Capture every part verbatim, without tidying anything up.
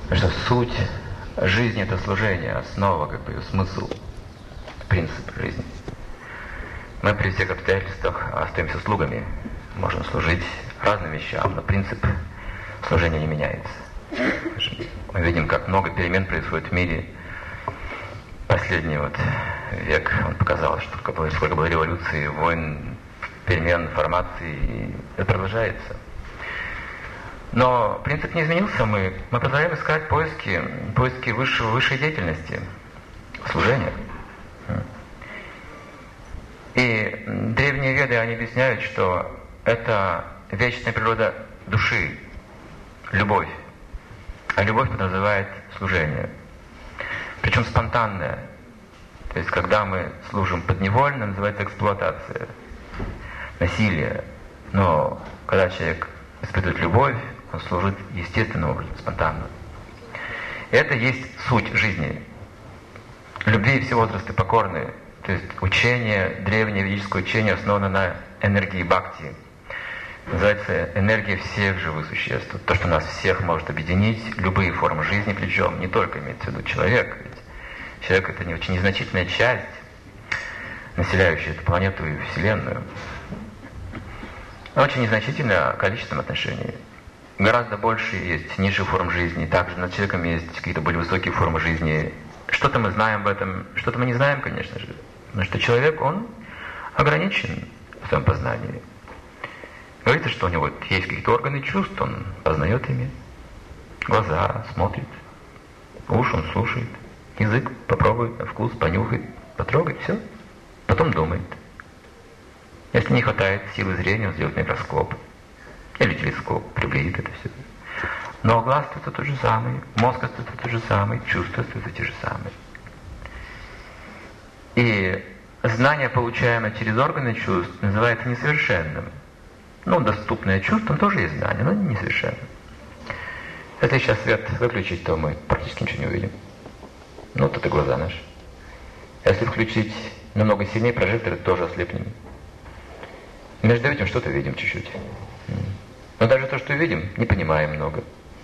что суть жизни — это служение, основа, как бы ее смысл, принцип жизни. Мы при всех обстоятельствах остаемся слугами, можем служить разным вещам, но принцип служения не меняется. Мы видим, как много перемен происходит в мире. Последний вот век, он показал, что сколько было, сколько было революций, войн, перемен, формаций, и это продолжается. Но принцип не изменился, мы, мы продолжаем искать поиски, поиски высшего, высшей деятельности, служения. И древние веды, они объясняют, что это вечная природа души, любовь. А любовь подразумевает служение. Причем спонтанное. То есть, когда мы служим подневольно, называется эксплуатация, насилие. Но когда человек испытывает любовь, он служит естественным образом, спонтанно. И это есть суть жизни. Любви все возрасты покорны. То есть учение, древнее ведическое учение основано на энергии бхакти. Называется энергия всех живых существ. То, что нас всех может объединить, любые формы жизни, причем не только имеется в виду человек. Ведь человек — это не очень незначительная часть, населяющая эту планету и Вселенную. Очень незначительное количеством отношений. Гораздо больше есть низших форм жизни. Также над человеком есть какие-то более высокие формы жизни. Что-то мы знаем об этом, что-то мы не знаем, конечно же. Потому что человек, он ограничен в своем познании. Говорится, что у него есть какие-то органы чувств, он познает ими. Глаза смотрит, уши он слушает, язык попробует, вкус понюхает, потрогает, все. Потом думает. Если не хватает силы зрения, он сделает микроскоп или телескоп, приблизит это все. Но глаз это тот же самый, мозг это тот же самый, чувства это те же самые. И знание, получаемое через органы чувств, называется несовершенным. Ну, доступное чувствам тоже есть знание, но несовершенным. Если сейчас свет выключить, то мы практически ничего не увидим. Ну, тут и глаза наши. Если включить намного сильнее прожектор, тоже ослепнем. Между этим что-то видим чуть-чуть. Но даже то, что видим, не понимаем много.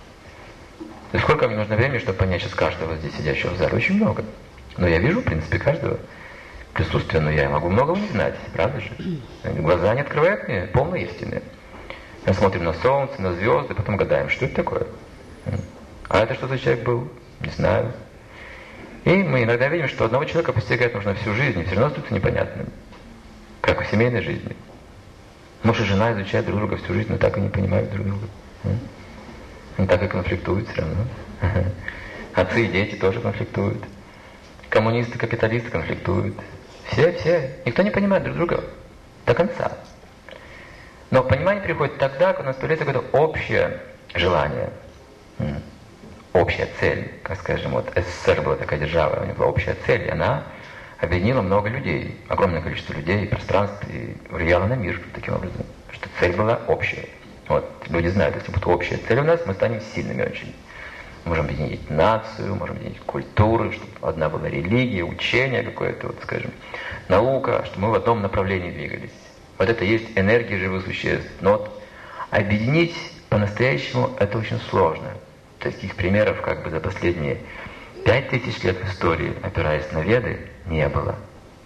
И сколько мне нужно времени, чтобы понять сейчас каждого здесь сидящего в зале? Очень много. Но я вижу, в принципе, каждого присутствия, но я могу многого не знать, правда же? Глаза не открывают мне полной истины. Мы смотрим на солнце, на звезды, потом гадаем, что это такое. А это что за человек был? Не знаю. И мы иногда видим, что одного человека постигать нужно всю жизнь, и все равно остается непонятным. Как в семейной жизни. Муж и жена изучают друг друга всю жизнь, но так и не понимают друг друга. Они так и конфликтуют все равно. Отцы и дети тоже конфликтуют. Коммунисты, капиталисты конфликтуют. Все, все. Никто не понимает друг друга до конца. Но понимание приходит тогда, когда у нас появляется какое-то общее желание. Общая цель. Как скажем, вот СССР была такая держава, у нее была общая цель, и она объединила много людей, огромное количество людей, пространств, и влияла на мир таким образом, что цель была общая. Вот, люди знают, если будет общая цель у нас, мы станем сильными очень. Можем объединить нацию, можем объединить культуру, чтобы одна была религия, учение какое-то, вот, скажем, наука, чтобы мы в одном направлении двигались. Вот это есть энергия живых существ. Но вот объединить по-настоящему это очень сложно. Таких примеров как бы за последние пять тысяч лет в истории, опираясь на Веды, не было.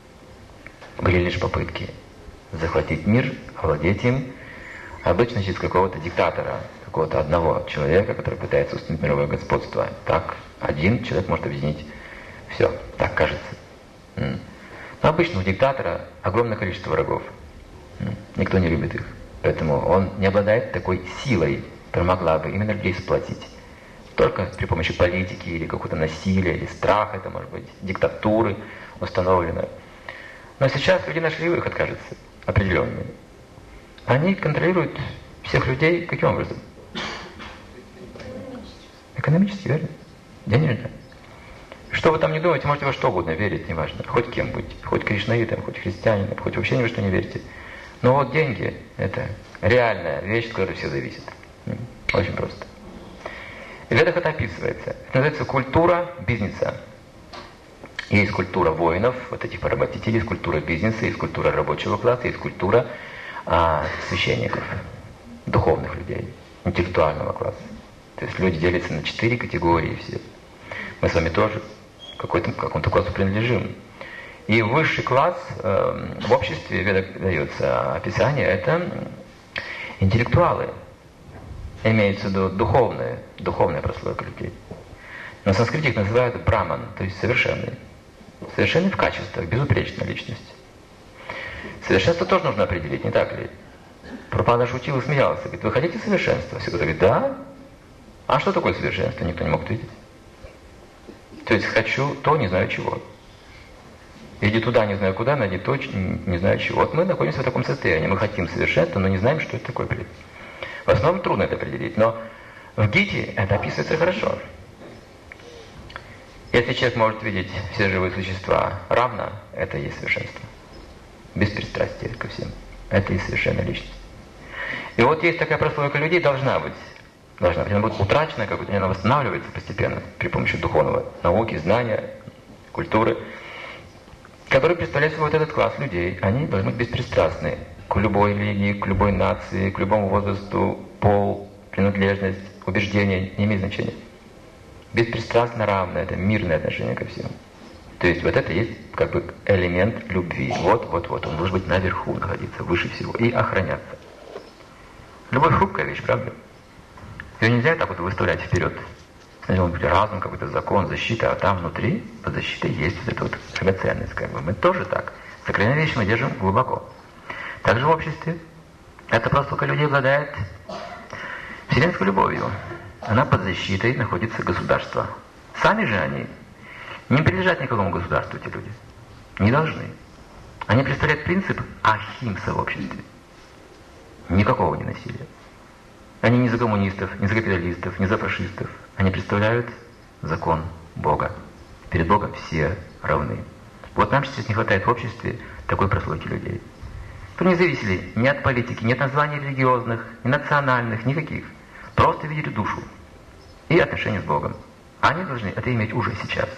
Были лишь попытки захватить мир, овладеть им, обычно через какого-то диктатора, какого-то одного человека, который пытается установить мировое господство. Так один человек может объединить все, так кажется. Но обычно у диктатора огромное количество врагов. Никто не любит их. Поэтому он не обладает такой силой, которая могла бы именно людей сплотить. Только при помощи политики или какого-то насилия, или страха, это может быть диктатуры установлено. Но сейчас люди нашли выход, кажется, определенный. Они контролируют всех людей каким образом? Экономически, верно? Денежно. Что вы там не думаете, можете во что угодно верить, неважно. Хоть кем быть, хоть кришнаитом, хоть христианином, хоть вообще ни во что не верите. Но вот деньги – это реальная вещь, от которой все зависит. Очень просто. И в Ведах это описывается. Это называется культура бизнеса. Есть культура воинов, вот этих поработителей, есть культура бизнеса, есть культура рабочего класса, есть культура а, священников, духовных людей, интеллектуального класса. То есть люди делятся на четыре категории все. Мы с вами тоже к какому-то классу принадлежим. И высший класс э, в обществе дается описание, это интеллектуалы. Имеется в виду духовная, духовная прослойка людей. На санскрите их называют браман, то есть совершенный. Совершенный в качествах, безупречная личность. Совершенство тоже нужно определить, не так ли? Прабхупада шутил и смеялся. Говорит, вы хотите совершенства? Все говорят, да. А что такое совершенство? Никто не мог ответить. То есть хочу то, не знаю чего. Иди туда, не знаю куда, найди то, не знаю чего. Вот мы находимся в таком состоянии. Мы хотим совершенства, но не знаем, что это такое. В основном трудно это определить, но в Гите это описывается хорошо. Если человек может видеть все живые существа равно, это и есть совершенство. Без пристрастия ко всем. Это и есть совершенная личность. И вот есть такая прослойка людей, должна быть. Должна быть. Она будет утрачена, как будто она восстанавливается постепенно при помощи духовного науки, знания, культуры, которые представляют собой вот этот класс людей. Они должны быть беспристрастны к любой религии, к любой нации, к любому возрасту, пол, принадлежность, убеждения, не имеет значения. Беспристрастно равное, это мирное отношение ко всем. То есть вот это есть как бы элемент любви. Вот, вот, вот. Он должен быть наверху находиться, выше всего, и охраняться. Любовь хрупкая вещь, правда? Ее нельзя так вот выставлять вперед. Сначала он будет разум, какой-то закон, защита, а там внутри под защитой есть вот эта вот драгоценность. Как бы. Мы тоже так. Сокровенные вещи мы держим глубоко. Также в обществе эта прослойка людей обладает вселенской любовью. Она под защитой находится государство. Сами же они не принадлежат никакому государству, эти люди. Не должны. Они представляют принцип ахимса в обществе. Никакого не насилия. Они не за коммунистов, не за капиталистов, не за фашистов. Они представляют закон Бога. Перед Богом все равны. Вот нам сейчас не хватает в обществе такой прослойки людей. Которые не зависели ни от политики, ни от названий религиозных, ни национальных, никаких. Просто видели душу и отношения с Богом. Они должны это иметь уже сейчас.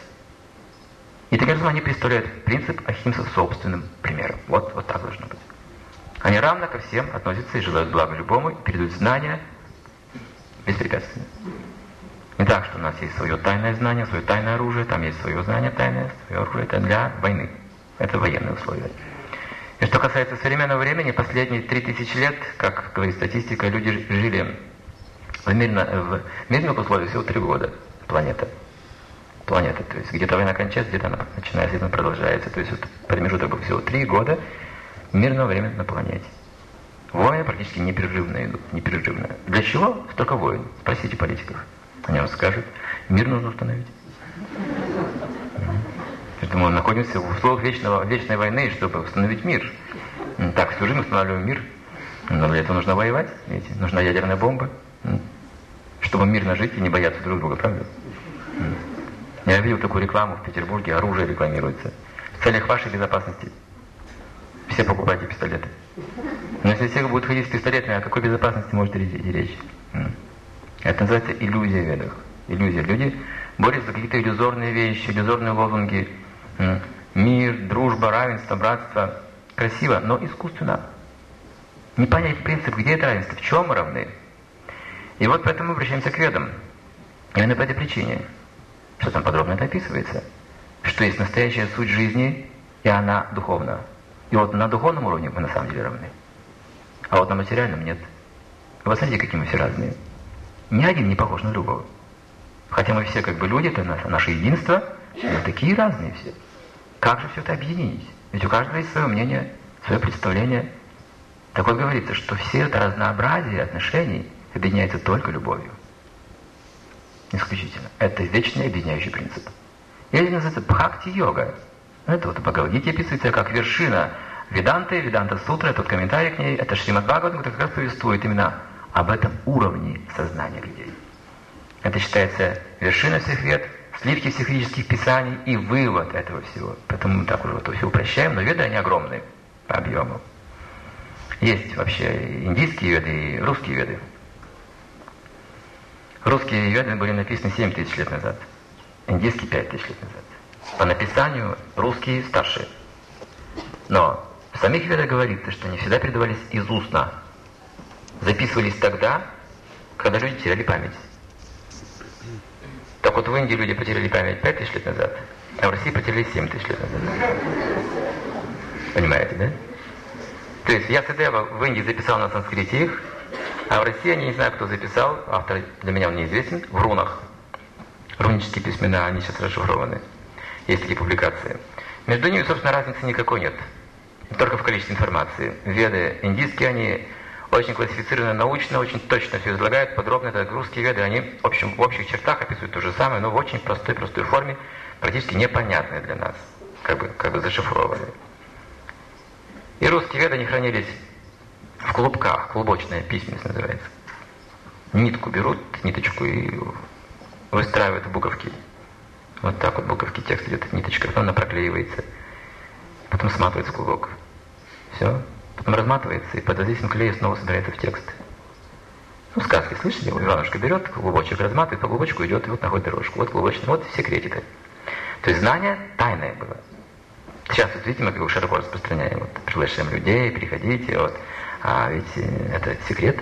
И таким образом они представляют принцип ахимса собственным примером. Вот, вот так должно быть. Они равно ко всем относятся и желают блага любому, и передают знания беспрепятственно. Не так, что у нас есть свое тайное знание, свое тайное оружие, там есть свое знание тайное, свое оружие. Это для войны. Это военные условия. И что касается современного времени, последние три тысячи лет, как говорит статистика, люди жили в, мирно, в мирных условиях всего три года. Планета. Планета. То есть где-то война кончается, где-то она начинается, где-то она продолжается. То есть вот промежуток был всего три года мирного времени на планете. Войны практически непрерывно идут. Непрерывно. Для чего столько войн? Спросите политиков. Они вам скажут, мир нужно установить. Поэтому мы находимся в условиях вечного, вечной войны, чтобы установить мир. Так, всю жизнь устанавливаем мир. Но для этого нужно воевать, видите? Нужна ядерная бомба, чтобы мирно жить и не бояться друг друга, правда? Я видел такую рекламу в Петербурге, оружие рекламируется. В целях вашей безопасности все покупайте пистолеты. Но если все будут ходить с пистолетами, о какой безопасности может идти речь? Это называется иллюзия в ведах. Иллюзия. Люди борются за какие-то иллюзорные вещи, иллюзорные лозунги. Мир, дружба, равенство, братство. Красиво, но искусственно. Не понять принцип, где это равенство, в чем мы равны. И вот поэтому мы обращаемся к ведам. Именно по этой причине. Что там подробно это описывается. Что есть настоящая суть жизни, и она духовна. И вот на духовном уровне мы на самом деле равны. А вот на материальном нет. Вы смотрите, какие мы все разные. Ни один не похож на другого. Хотя мы все как бы люди, это наше единство, мы такие разные все. Как же все это объединить? Ведь у каждого есть свое мнение, свое представление. Так вот говорится, что все это разнообразие отношений объединяется только любовью. Исключительно. Это вечный объединяющий принцип. И это называется бхакти-йога. Это вот в Бхагавад-гите описывается как вершина Веданты, Веданта-сутра, этот комментарий к ней, это Шримад Бхагаватам, который как раз повествует именно об этом уровне сознания людей. Это считается вершиной всех вед, сливки всех ведических писаний и вывод этого всего. Поэтому мы так уже вот все упрощаем, но веды они огромные по объему. Есть вообще индийские веды и русские веды. Русские веды были написаны семь тысяч лет назад, индийские пять тысяч лет назад. По написанию русские старше. Но в самих ведах говорится, что они всегда передавались из устно. Записывались тогда, когда люди теряли память. Так вот в Индии люди потеряли память пять тысяч лет назад, а в России потеряли семь тысяч лет назад. Понимаете, да? То есть Ясадева в Индии записал на санскрите их, а в России, я не знаю, кто записал, автор для меня он неизвестен, в рунах. Рунические письмена, они сейчас расшифрованы. Есть такие публикации. Между ними, собственно, разницы никакой нет. Только в количестве информации. Веды индийские, они очень классифицированы научно, очень точно все излагают, подробно. Это русские веды, они в, общем, в общих чертах описывают то же самое, но в очень простой, простой форме, практически непонятной для нас, как бы, как бы зашифрованной. И русские веды, они хранились в клубках, клубочная письменность называется. Нитку берут, ниточку и выстраивают в буковки. Вот так вот буковки текст идет, ниточка, потом она проклеивается, потом сматывается в клубок. Все. Потом разматывается и под воздействием клея снова собирается в текст. Ну, сказки, слышали? Иванушка берет клубочек, разматывает, по клубочку идет, и вот находит дорожку. Вот клубочек, вот секретик. То есть знание тайное было. Сейчас, вот видите, мы как бы широко распространяем. Вот, приглашаем людей, приходите, вот. А ведь это секрет,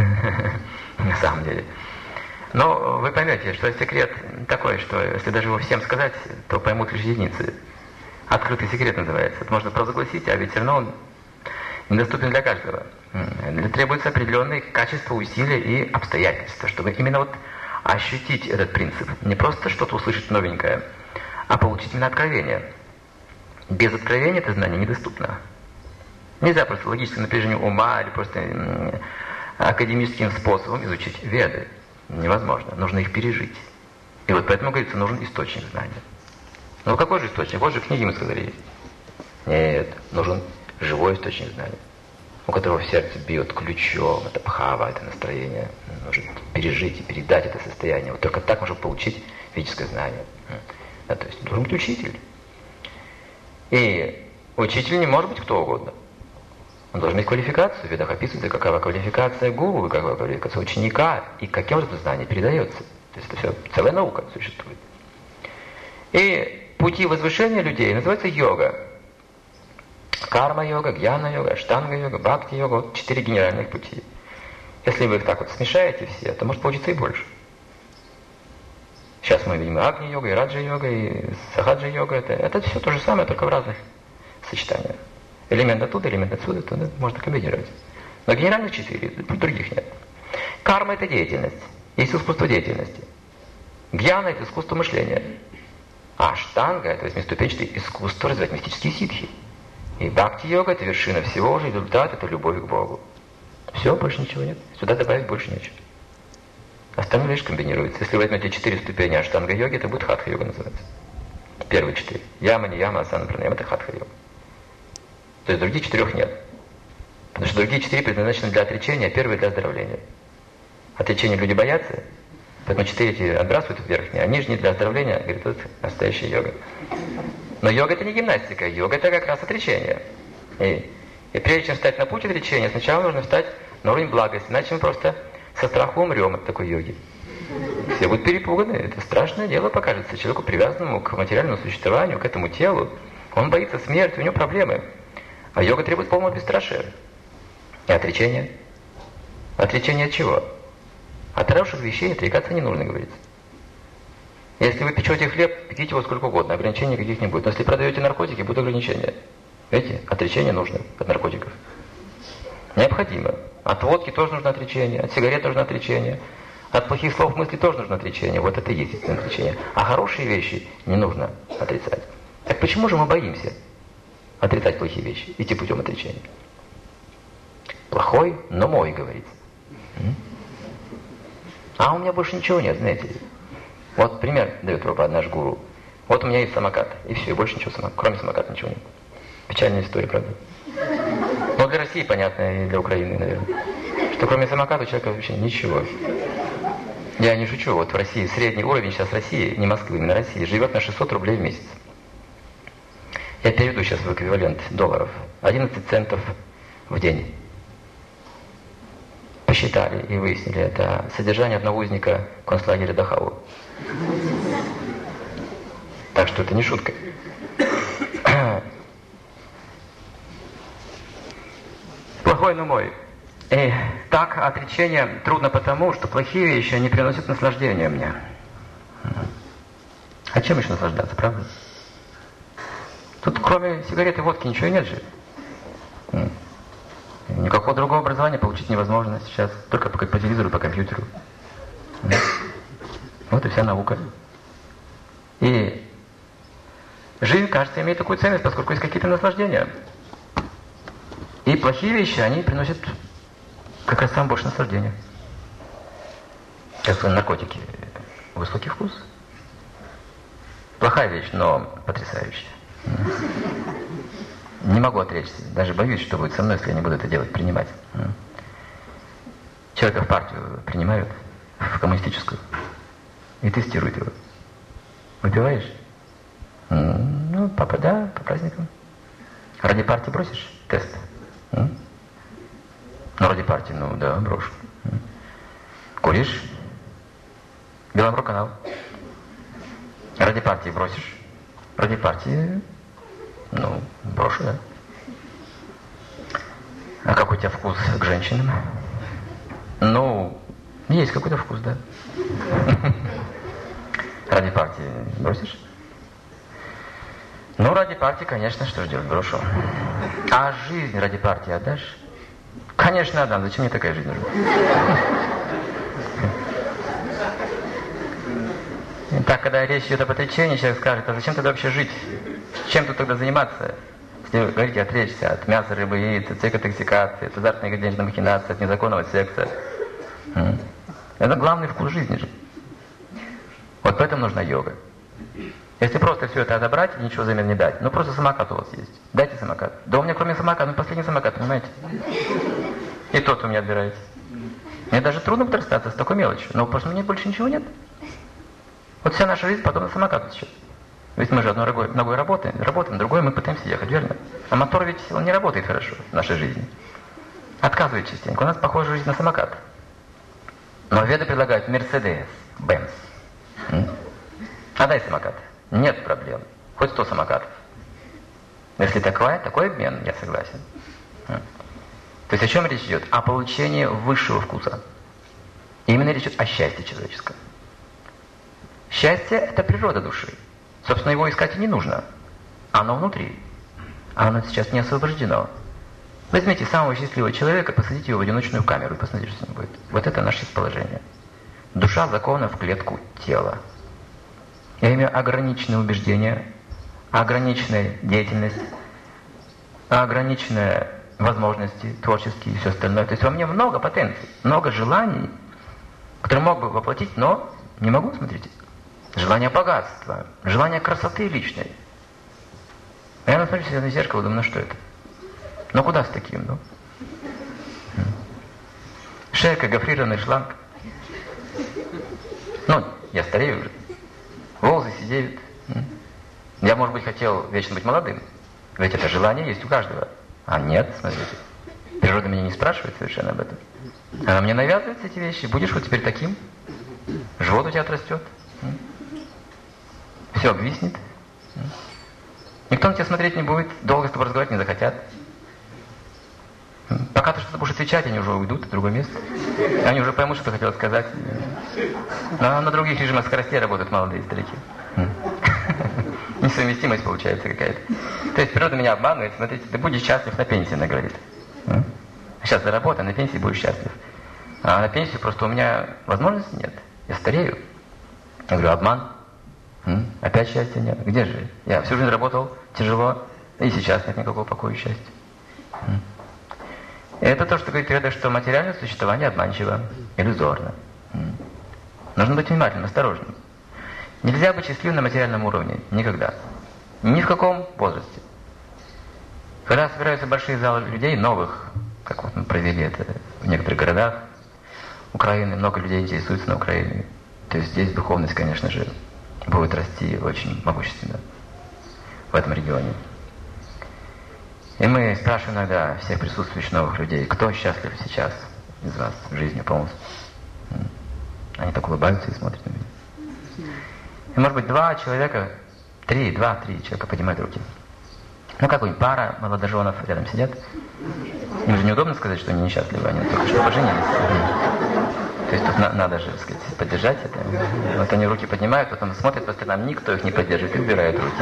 на самом деле. Но вы поймете, что секрет такой, что если даже его всем сказать, то поймут лишь единицы. Открытый секрет называется. Это можно провозгласить, а ведь все равно он недоступен для каждого. Требуется определенные качества, усилия и обстоятельства, чтобы именно вот ощутить этот принцип. Не просто что-то услышать новенькое, а получить именно откровение. Без откровения это знание недоступно. Нельзя просто логическим напряжением ума или просто академическим способом изучить веды. Невозможно. Нужно их пережить. И вот поэтому, говорится, нужен источник знания. Ну какой же источник? Вот же книги мы сказали есть. Нет, нужен живой источник знания, у которого в сердце бьет ключом, это бхава, это настроение. Нужно пережить и передать это состояние. Вот только так можно получить ведическое знание. Да, то есть должен быть учитель. И учитель не может быть кто угодно. Он должен иметь квалификацию. В ведах описывается, какова квалификация гуру, какова квалификация ученика, и каким это знание передается. То есть это все, целая наука существует. И пути возвышения людей называются йога. Карма-йога, гьяна-йога, аштанга-йога, бхакти-йога. Вот четыре генеральных пути. Если вы их так вот смешаете все, то может получиться и больше. Сейчас мы видим и агни-йога, и раджа-йога, и сахаджа-йога. Это, это все то же самое, только в разных сочетаниях. Элемент оттуда, элемент отсюда, туда можно комбинировать. Но генеральных четыре, других нет. Карма – это деятельность. Есть искусство деятельности. Гьяна – это искусство мышления. А аштанга – это восьмиступенчатое искусство развивать мистические ситхи. И бхакти-йога – это вершина всего, уже результат – это любовь к Богу. Все, больше ничего нет. Сюда добавить больше нечего. Остальное лишь комбинируется. Если вы возьмете четыре ступени аштанга-йоги, это будет хатха-йога называться. Первые четыре. Яма, нияма, асана, пранаяма – это хатха-йога. То есть других четырех нет. Потому что другие четыре предназначены для отречения, а первые для оздоровления. Отречения люди боятся, поэтому четыре эти отбрасывают верхние, а нижние для оздоровления, говорит, тут настоящая йога. Но йога это не гимнастика, йога это как раз отречение. И, и прежде чем встать на путь отречения, сначала нужно встать на уровень благости, иначе мы просто со страху умрем от такой йоги. Все будут перепуганы, это страшное дело покажется человеку, привязанному к материальному существованию, к этому телу. Он боится смерти, у него проблемы. А йога требует полного бесстрашия. И отречения. Отречение от чего? От хороших вещей отрекаться не нужно, говорится. Если вы печете хлеб, пеките его сколько угодно, ограничений никаких не будет. Но если продаете наркотики, будут ограничения. Видите, отречение нужно от наркотиков. Необходимо. От водки тоже нужно отречение, от сигарет тоже нужно отречение, от плохих слов, мыслей тоже нужно отречение. Вот это и есть истинное отречение. А хорошие вещи не нужно отрицать. Так почему же мы боимся отрицать плохие вещи, идти путем отречения? Плохой, но мой, говорится. А у меня больше ничего нет, знаете. Вот пример дает Прабхупада, наш гуру. Вот у меня есть самокат, и все, и больше ничего самоката. Кроме самоката ничего нет. Печальная история, правда? Но для России понятно, и для Украины, наверное. Что кроме самоката у человека вообще ничего. Я не шучу, вот в России средний уровень сейчас России, не Москвы, именно России, живет на шестьсот рублей в месяц. Я переведу сейчас в эквивалент долларов. одиннадцать центов в день. Посчитали и выяснили, это содержание одного узника концлагеря Дахау. Так что это не шутка. Плохой, но мой. И так отречение трудно потому, что плохие вещи, они приносят наслаждение мне. А чем еще наслаждаться, правда? Тут кроме сигареты и водки ничего нет же. Никакого другого образования получить невозможно сейчас. Только по, по телевизору, по компьютеру. Вот и вся наука. И жизнь, кажется, имеет такую ценность, поскольку есть какие-то наслаждения. И плохие вещи, они приносят как раз самое больше наслаждения. Как наркотики. Высокий вкус. Плохая вещь, но потрясающая. Не могу отречься. Даже боюсь, что будет со мной, если я не буду это делать, принимать. Человека в партию принимают, в коммунистическую, и тестируют его. Выпиваешь? Ну, папа, да, по праздникам. Ради партии бросишь тест? Ну, ради партии, ну да, брошу. Куришь? Беломорканал. Ради партии бросишь? Ради партии, ну, брошу, да. А какой у тебя вкус к женщинам? Ну, есть какой-то вкус, да. Ради партии бросишь? Ну, ради партии, конечно, что ж делать, брошу. А жизнь ради партии отдашь? Конечно, отдам. Зачем мне такая жизнь нужна? Так, когда речь идет об отречении, человек скажет, а зачем тогда вообще жить? Чем тут тогда заниматься? Если вы говорите отречься от мяса, рыбы, яиц, от психотоксикации, от азартной денежной махинации, от незаконного секса. Это главный вкус жизни же. Вот поэтому нужна йога. Если просто все это отобрать и ничего взамен не дать, ну просто самокат у вас есть. Дайте самокат. Да у меня кроме самоката, ну последний самокат, понимаете? И тот у меня отбирается. Мне даже трудно будет расстаться с такой мелочью, но просто мне больше ничего нет. Вот вся наша жизнь потом на самокат течет. Ведь мы же одной ногой, ногой работаем, работаем, другой мы пытаемся ехать, верно? А мотор ведь он не работает хорошо в нашей жизни. Отказывает частенько. У нас похожа жизнь на самокат. Но веды предлагают Мерседес, Бенц. Отдай самокат. Нет проблем. Хоть сто самокатов. Если такое, такой обмен, я согласен. То есть о чем речь идет? О получении высшего вкуса. Именно речь идет о счастье человеческом. Счастье – это природа души. Собственно, его искать и не нужно. Оно внутри. А оно сейчас не освобождено. Возьмите самого счастливого человека, посадите его в одиночную камеру и посмотрите, что с ним будет. Вот это наше положение. Душа закована в клетку тела. Я имею ограниченные убеждения, ограниченная деятельность, ограниченные возможности творческие и все остальное. То есть во мне много потенций, много желаний, которые мог бы воплотить, но не могу, смотрите. Желание богатства, желание красоты личной. А я насмотрю себя на зеркало, думаю, ну что это? Ну куда с таким, ну? Шейка, гофрированный шланг. Ну, я старею уже. Волосы сидеют. Я, может быть, хотел вечно быть молодым. Ведь это желание есть у каждого. А нет, смотрите. Природа меня не спрашивает совершенно об этом. Она мне навязывает эти вещи. Будешь вот теперь таким. Живот у тебя отрастет. Все обвиснет. Никто на тебя смотреть не будет. Долго с тобой разговаривать не захотят. Пока ты что-то будешь отвечать, они уже уйдут в другое место. Они уже поймут, что ты хотел сказать. Но на других режимах скоростей работают молодые старики. Несовместимость получается какая-то. То есть природа меня обманывает. Смотрите, ты будешь счастлив на пенсии, она говорит. Сейчас заработай, на пенсии будешь счастлив. А на пенсии просто у меня возможности нет. Я старею. Я говорю, обман. Опять счастья нет. Где же? Я всю жизнь работал тяжело, и сейчас нет никакого покоя и счастья. Это то, что говорит природа, что материальное существование обманчиво, иллюзорно. Нужно быть внимательным, осторожным. Нельзя быть счастливым на материальном уровне. Никогда. Ни в каком возрасте. Когда собираются большие залы людей, новых, как вот мы провели это в некоторых городах Украины, много людей интересуются на Украине. То есть здесь духовность, конечно же, будет расти очень могущественно в этом регионе. И мы спрашиваем иногда всех присутствующих новых людей, кто счастлив сейчас из вас в жизни полностью. Они так улыбаются и смотрят на меня. И может быть два человека, три, два-три человека поднимают руки. Ну какой-нибудь пара молодоженов рядом сидят. Им же неудобно сказать, что они несчастливы, они только что поженились. То есть тут на, надо же, так сказать, поддержать это. Вот они руки поднимают, потом смотрят по сторонам, никто их не поддерживает и убирает руки.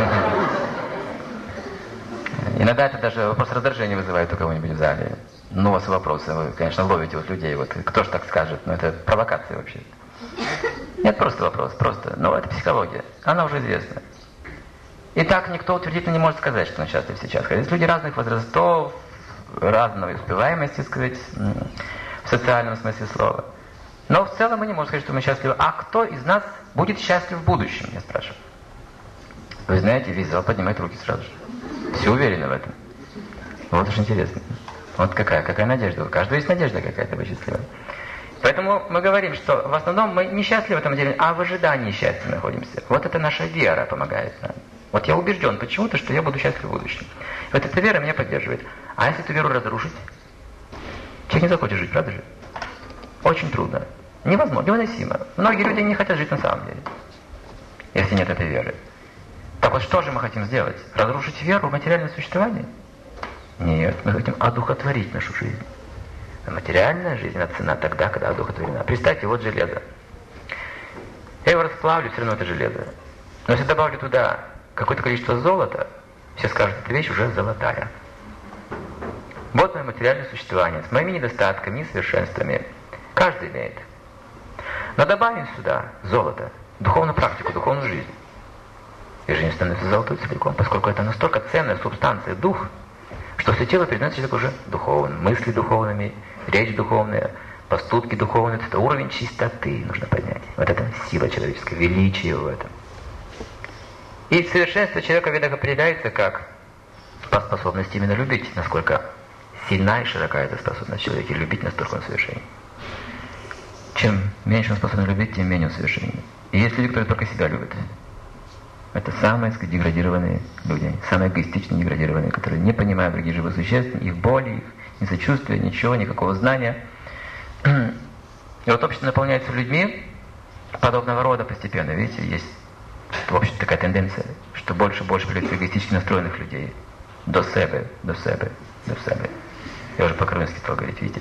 Иногда это даже вопрос раздражения вызывает у кого-нибудь в зале. Ну, у вас вопросы, вы, конечно, ловите вот людей, вот кто же так скажет, но это провокация вообще. Нет, просто вопрос, просто, ну, это психология, она уже известна. И так никто утвердительно не может сказать, что он счастлив сейчас. Есть люди разных возрастов, разной успеваемости, сказать, в социальном смысле слова. Но в целом мы не можем сказать, что мы счастливы. А кто из нас будет счастлив в будущем, я спрашиваю. Вы знаете, весь зал поднимает руки сразу же. Все уверены в этом. Вот уж интересно. Вот какая, какая надежда. У каждого есть надежда какая-то быть счастливой. Поэтому мы говорим, что в основном мы не счастливы в этом деле, а в ожидании счастья находимся. Вот это наша вера помогает нам. Вот я убежден почему-то, что я буду счастлив в будущем. Вот эта вера меня поддерживает. А если эту веру разрушить? Человек не захочет жить, правда же? Очень трудно. Невозможно, невыносимо. Многие люди не хотят жить на самом деле, если нет этой веры. Так вот, что же мы хотим сделать? Разрушить веру в материальное существование? Нет, мы хотим одухотворить нашу жизнь. А материальная жизнь, она цена тогда, когда одухотворена. Представьте, вот железо. Я его расплавлю, все равно это железо. Но если добавлю туда какое-то количество золота, все скажут, эта вещь уже золотая. Вот мое материальное существование, с моими недостатками, несовершенствами. Каждый имеет. Но добавим сюда золото, духовную практику, духовную жизнь. И жизнь становится золотой целиком, поскольку это настолько ценная субстанция, дух, что все тело переносит человек уже духовным, мысли духовными, речь духовная, поступки духовные. Это уровень чистоты нужно поднять. Вот это сила человеческая, величие в этом. И совершенство человека в ведах определяется как по способности именно любить, насколько сильна и широка эта способность человека, любить настолько он совершенен. Чем меньше он способен любить, тем менее он совершенен. И есть люди, которые только себя любят. Это самые, так сказать, деградированные люди, самые эгоистичные деградированные, которые не понимают других живых существ, их боли, их несочувствия, ничего, никакого знания. И вот общество наполняется людьми подобного рода постепенно. Видите, есть, в общем, такая тенденция, что больше и больше появляется эгоистически настроенных людей. До себе, до себе, до себе. Я уже по-крымски стал говорить, видите.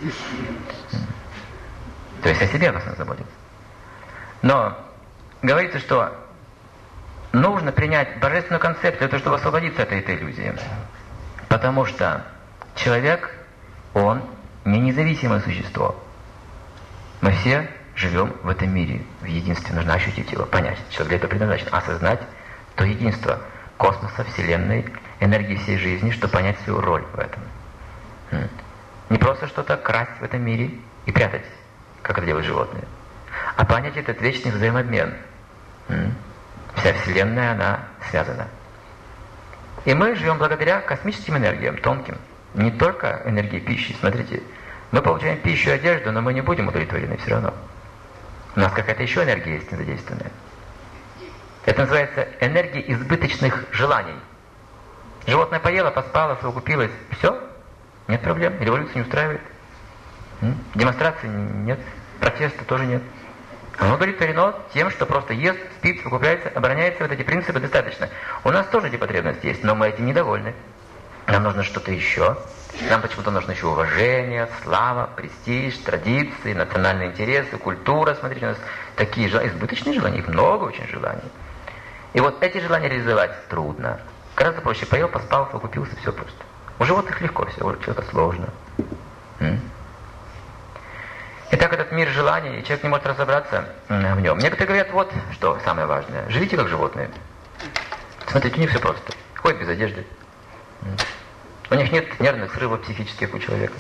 То есть о себе в основном заботится. Но говорится, что нужно принять божественную концепцию для того, чтобы освободиться от этой иллюзии. Потому что человек, он не независимое существо. Мы все живем в этом мире, в единстве. Нужно ощутить его, понять, что для этого предназначено. Осознать то единство космоса, Вселенной, энергии всей жизни, чтобы понять свою роль в этом. Не просто что-то красть в этом мире и прятать, как это делают животные, а понять этот вечный взаимообмен. Вся Вселенная, она связана. И мы живем благодаря космическим энергиям, тонким. Не только энергии пищи. Смотрите, мы получаем пищу и одежду, но мы не будем удовлетворены все равно. У нас какая-то еще энергия есть незадействованная. Это называется энергия избыточных желаний. Животное поело, поспало, совокупилось. Все, нет проблем, революция не устраивает. Демонстрации нет, протеста тоже нет. Оно удовлетворено тем, что просто ест, спит, совокупляется, обороняется. Вот эти принципы достаточно. У нас тоже эти потребности есть, но мы этим недовольны. Нам нужно что-то еще. Нам почему-то нужно еще уважение, слава, престиж, традиции, национальные интересы, культура. Смотрите, у нас такие желания, избыточные желания, их много очень желаний. И вот эти желания реализовать трудно. Гораздо проще. Поел, поспал, совокупился, все просто. У животных легко все, у человека сложно. М? Итак, этот мир желаний, человек не может разобраться в нем. Некоторые говорят, вот что самое важное. Живите как животные. Смотрите, у них все просто. Ходят без одежды. У них нет нервных срывов психических у человека.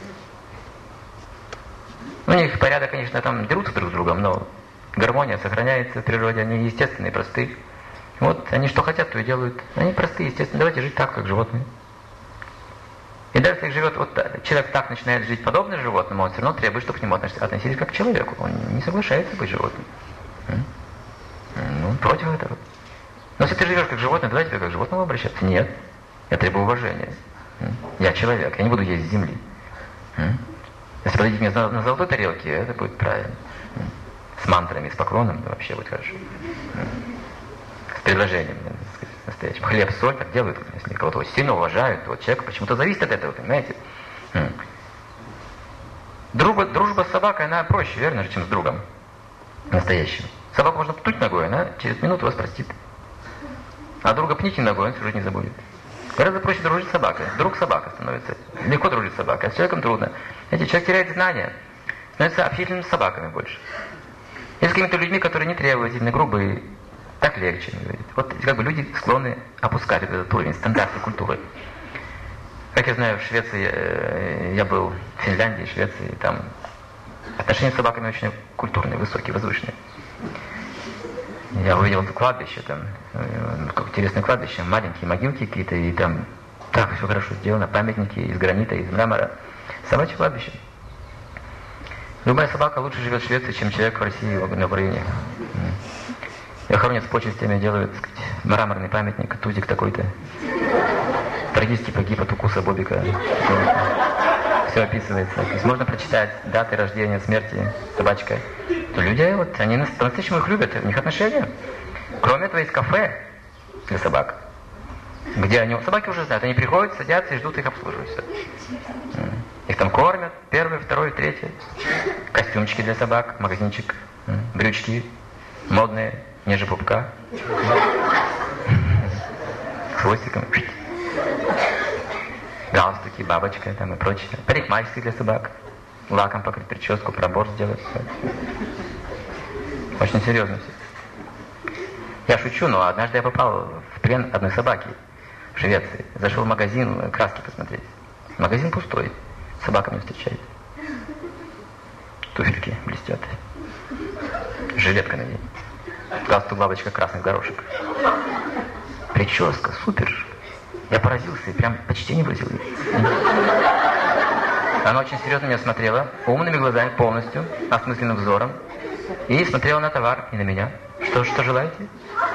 У них порядок, конечно, там дерутся друг с другом, но гармония сохраняется в природе, они естественные, простые. Вот они что хотят, то и делают. Они простые, естественно. Давайте жить так, как животные. И даже если живет, вот человек так начинает жить подобно животному, он все равно требует, чтобы к нему относились как к человеку. Он не соглашается быть животным. Ну, он против этого. Но если ты живешь как животное, давайте тебе как к животному обращаться. Нет. Я требую уважения. Я человек, я не буду есть с земли. Если подойдите мне на золотой тарелке, это будет правильно. С мантрами, с поклоном, да, вообще будет хорошо. С предложением, так сказать, настоящим. Хлеб, соль так делают, если кого-то сильно уважают, то вот человек почему-то зависит от этого, понимаете? Дружба, дружба с собой. собакой, она проще, верно же, чем с другом настоящим. Собаку можно пнуть ногой, она через минуту вас простит. А друга пните ногой, он всю жизнь не забудет. Гораздо проще дружить с собакой. Друг собака становится. Легко дружить с собакой, а с человеком трудно. Знаете, человек теряет знания, становится общительным с собаками больше. И с какими-то людьми, которые не требовательны, грубые, так легче. Вот как бы люди склонны опускать этот уровень стандартной культуры. Как я знаю, в Швеции, я был в Финляндии, Швеции, там отношения с собаками очень культурные, высокие, возвышенные. Я увидел кладбище, там, как интересное кладбище, маленькие могилки какие-то, и там так все хорошо сделано, памятники из гранита, из мрамора. Собачье кладбище. Любая собака лучше живет в Швеции, чем человек в России, на Украине. И хоронят с почестями, делают, так сказать, мраморный памятник, тузик такой-то. Трагически погиб от укуса Бобика. Все описывается. То есть можно прочитать даты рождения, смерти, собачка. То люди, вот, они по-настоящему их любят, у них отношения. Кроме этого, есть кафе для собак, где они, собаки уже знают, они приходят, садятся и ждут, их обслуживают. Все. Их там кормят, первый, второй, третий. Костюмчики для собак, магазинчик, брючки модные, ниже пупка. С хвостиком. Галстуки, бабочка там и прочее. Парикмахерские для собак. Лаком покрыть прическу, пробор сделать. Очень серьезно все. Я шучу, но однажды я попал в плен одной собаки в Швеции. Зашел в магазин краски посмотреть. Магазин пустой. Собака меня встречает. Туфельки блестят. Жилетка на ней. Галстук, бабочка, красных горошек. Прическа, супер. Я поразился и прям почти не выразил. Она очень серьезно меня смотрела, умными глазами полностью, осмысленным взором, и смотрела на товар и на меня. Что, что желаете?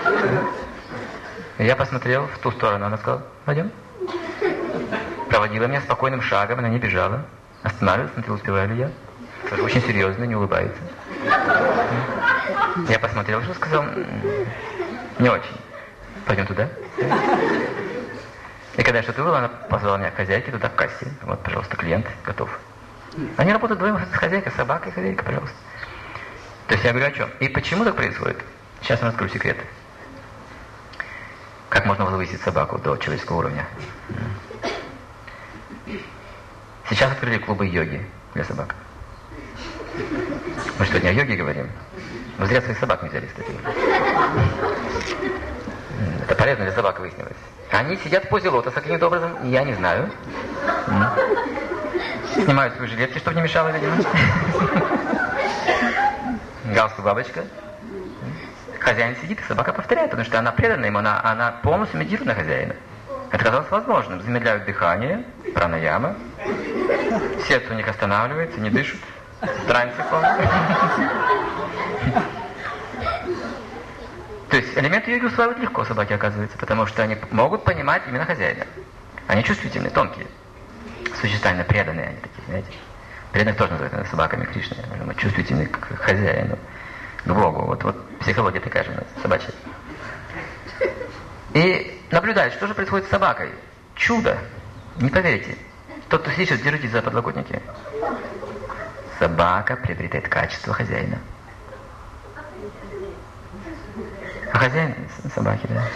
Я посмотрел в ту сторону, она сказала, пойдем. Проводила меня спокойным шагом, она не бежала. Останавливалась, смотрела, успеваю ли я. Очень серьезно, не улыбается. Я посмотрел, что сказал, не очень. Пойдем туда. И когда я что-то было, она позвала меня к хозяйке туда, в кассе. Вот, пожалуйста, клиент готов. Они работают вдвоем с хозяйкой, собакой, хозяйка, пожалуйста. То есть я говорю, о чем? И почему так происходит? Сейчас я раскрою секрет. Как можно возвысить собаку до человеческого уровня? Сейчас открыли клубы йоги для собак. Мы что, не о йоге говорим? Вы зря своих собак не взяли, кстати. Это полезно для собак выяснилось. Они сидят в позе лотоса каким-то образом, я не знаю. Снимают свои жилетки, чтобы не мешало, видимо. Галстук, бабочка. Хозяин сидит, и собака повторяет, потому что она предана ему, она, она полностью медитирует на хозяина. Это казалось возможным. Замедляют дыхание, пранаяма. Сердце у них останавливается, не дышат. В трансе полностью. То есть элементы йоги усваивать легко собаки, оказывается, потому что они могут понимать именно хозяина. Они чувствительные, тонкие. Существа именно преданные, они такие, знаете. Преданных тоже называют собаками Кришны. Чувствительные к хозяину, к Богу. Вот, вот психология такая же у нас, собачья. И наблюдать, что же происходит с собакой. Чудо. Не поверите. Тот, кто слышит, держитесь за подлокотники. Собака приобретает качество хозяина. А хозяин собаки, да.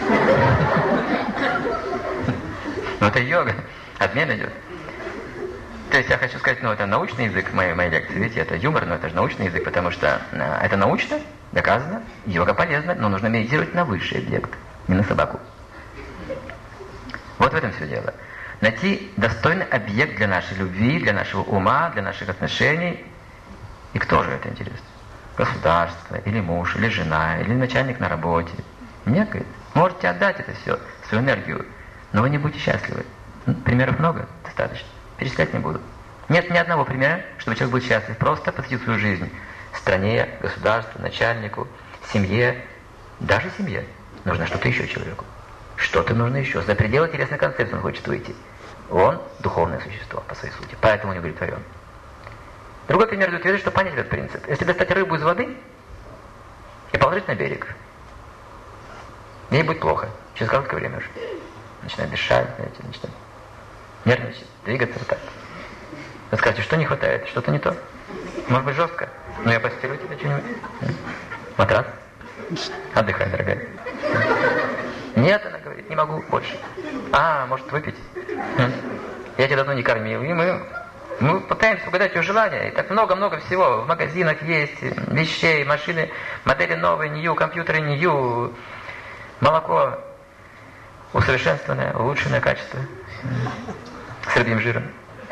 Ну это йога, обмен идет. То есть я хочу сказать, ну это научный язык моей, моей лекции, видите, это юмор, но это же научный язык, потому что э, это научно, доказано, йога полезна, но нужно медитировать на высший объект, не на собаку. Вот в этом все дело. Найти достойный объект для нашей любви, для нашего ума, для наших отношений. И кто же это интересно? Государство, или муж, или жена, или начальник на работе. Нет, говорит, можете отдать это все, свою энергию, но вы не будете счастливы. Примеров много, достаточно. Перечислять не буду. Нет ни одного примера, чтобы человек был счастлив. Просто посвятить свою жизнь стране, государству, начальнику, семье. Даже семье нужно что-то еще человеку. Что-то нужно еще. За пределы телесной концепции он хочет выйти. Он духовное существо по своей сути. Поэтому не удовлетворен. Другой пример дает верить, что понять этот принцип. Если достать рыбу из воды и положить на берег, ей будет плохо. Через короткое время уже. Начинает дышать, знаете, начинает нервничать, двигаться вот так. Вы скажете, что не хватает, что-то не то. Может быть, жестко? Но я постелю тебе что-нибудь. Матрас? Отдыхай, дорогая. Нет, она говорит, не могу больше. А, может, выпить? Я тебя давно не кормил. И мы, мы пытаемся угадать ее желания. И так много-много всего. В магазинах есть вещей, машины, модели новые, нью, компьютеры нью, молоко усовершенствованное, улучшенное качество. С рыбьим жиром.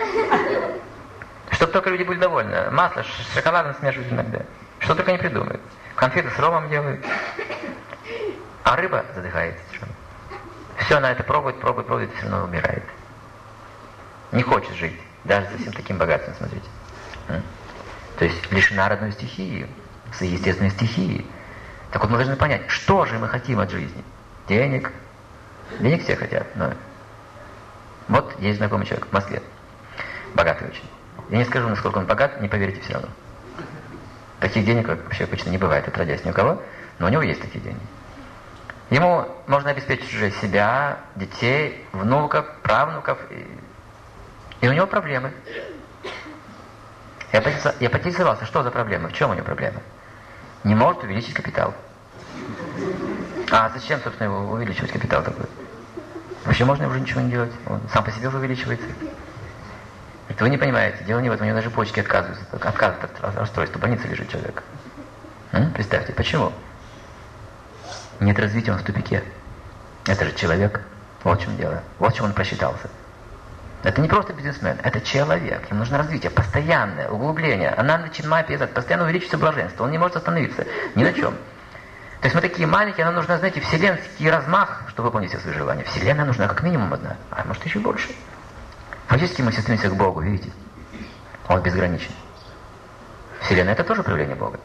Чтобы только люди были довольны. Масло с шоколадом смешивают иногда. Что только не придумают. Конфеты с ромом делают. А рыба задыхается. Все она это пробует, пробует, пробует, все равно умирает. Не хочет жить. Даже со всем таким богатством, смотрите. То есть лишена родной стихии, своей естественной стихии. Так вот мы должны понять, что же мы хотим от жизни. Денег. Денег все хотят. Но... Вот есть знакомый человек в Москве. Богатый очень. Я не скажу, насколько он богат, не поверите все равно. Таких денег вообще обычно не бывает, отродясь ни у кого, но у него есть такие деньги. Ему можно обеспечить уже себя, детей, внуков, правнуков, и, и у него проблемы. Я поинтересовался, что за проблемы, в чем у него проблемы? Не может увеличить капитал. А зачем, собственно, его увеличивать капитал такой? Вообще можно уже ничего не делать, он сам по себе уже увеличивается. Это вы не понимаете, дело не в этом, у него даже почки отказываются, отказывают от расстройства, в больнице лежит человек. М? Представьте, почему? Нет развития, он в тупике. Это же человек, вот в чем дело, вот в чем он просчитался. Это не просто бизнесмен, это человек, ему нужно развитие, постоянное, углубление. Она начинает писать, постоянно увеличивается блаженство, он не может остановиться ни на чем. То есть мы такие маленькие, нам нужно, знаете, вселенский размах, чтобы выполнить все свои желания. Вселенная нужна как минимум одна, а может еще больше. Фактически мы все стремимся к Богу, видите? Он безграничен. Вселенная — это тоже проявление Бога.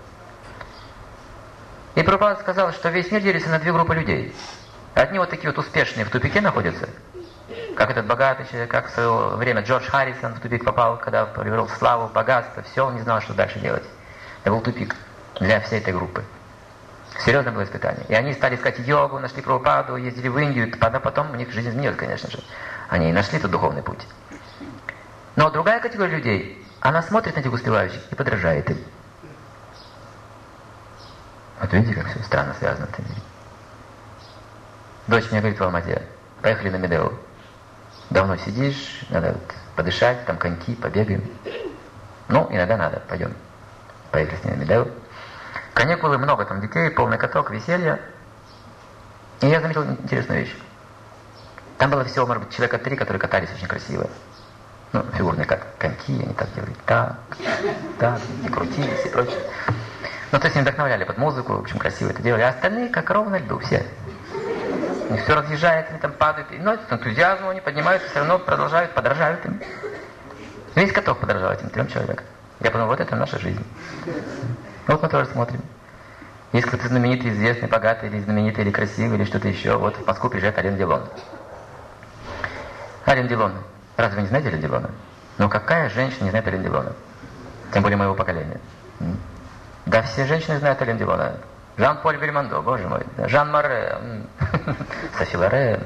И Прабхупада сказал, что весь мир делится на две группы людей. Одни вот такие вот успешные в тупике находятся, как этот богатый человек, как в свое время Джордж Харрисон в тупик попал, когда приобрел славу, богатство, все, он не знал, что дальше делать. Это был тупик для всей этой группы. Серьезное было испытание. И они стали искать йогу, нашли Прабхупаду, ездили в Индию, тогда потом у них жизнь изменилась, конечно же. Они нашли тот духовный путь. Но другая категория людей, она смотрит на этих успевающих и подражает им. Вот видите, как все странно связано в этом мире. Дочь мне говорит в Алмате, поехали на Медеу. Давно сидишь, надо вот подышать, там коньки, побегаем. Ну, иногда надо, пойдем. Поехали с ней на Медеу. Каникулы, много там детей, полный каток, веселье. И я заметил интересную вещь. Там было всего, может быть, человека три, которые катались очень красиво. Ну, фигурные как коньки, они так делали, так, так, и крутились, и прочее. Ну, то есть они вдохновляли под музыку, в общем, красиво это делали. А остальные как ровно льду, все. У них все разъезжает, они там падают. Но с энтузиазмом они поднимаются, все равно продолжают, подражают им. Весь каток подражал этим трем человекам. Я подумал, вот это наша жизнь. Вот мы тоже смотрим. Если кто-то знаменитый, известный, богатый, или знаменитый, или красивый, или что-то еще, вот в Москву приезжает Ален Делон. Ален Делон. Разве вы не знаете Ален Делона? Ну какая женщина не знает Ален Делона? Тем более моего поколения. Да все женщины знают Ален Делона. Жан-Поль Бельмондо, боже мой. Жан Море. Софи Лорен.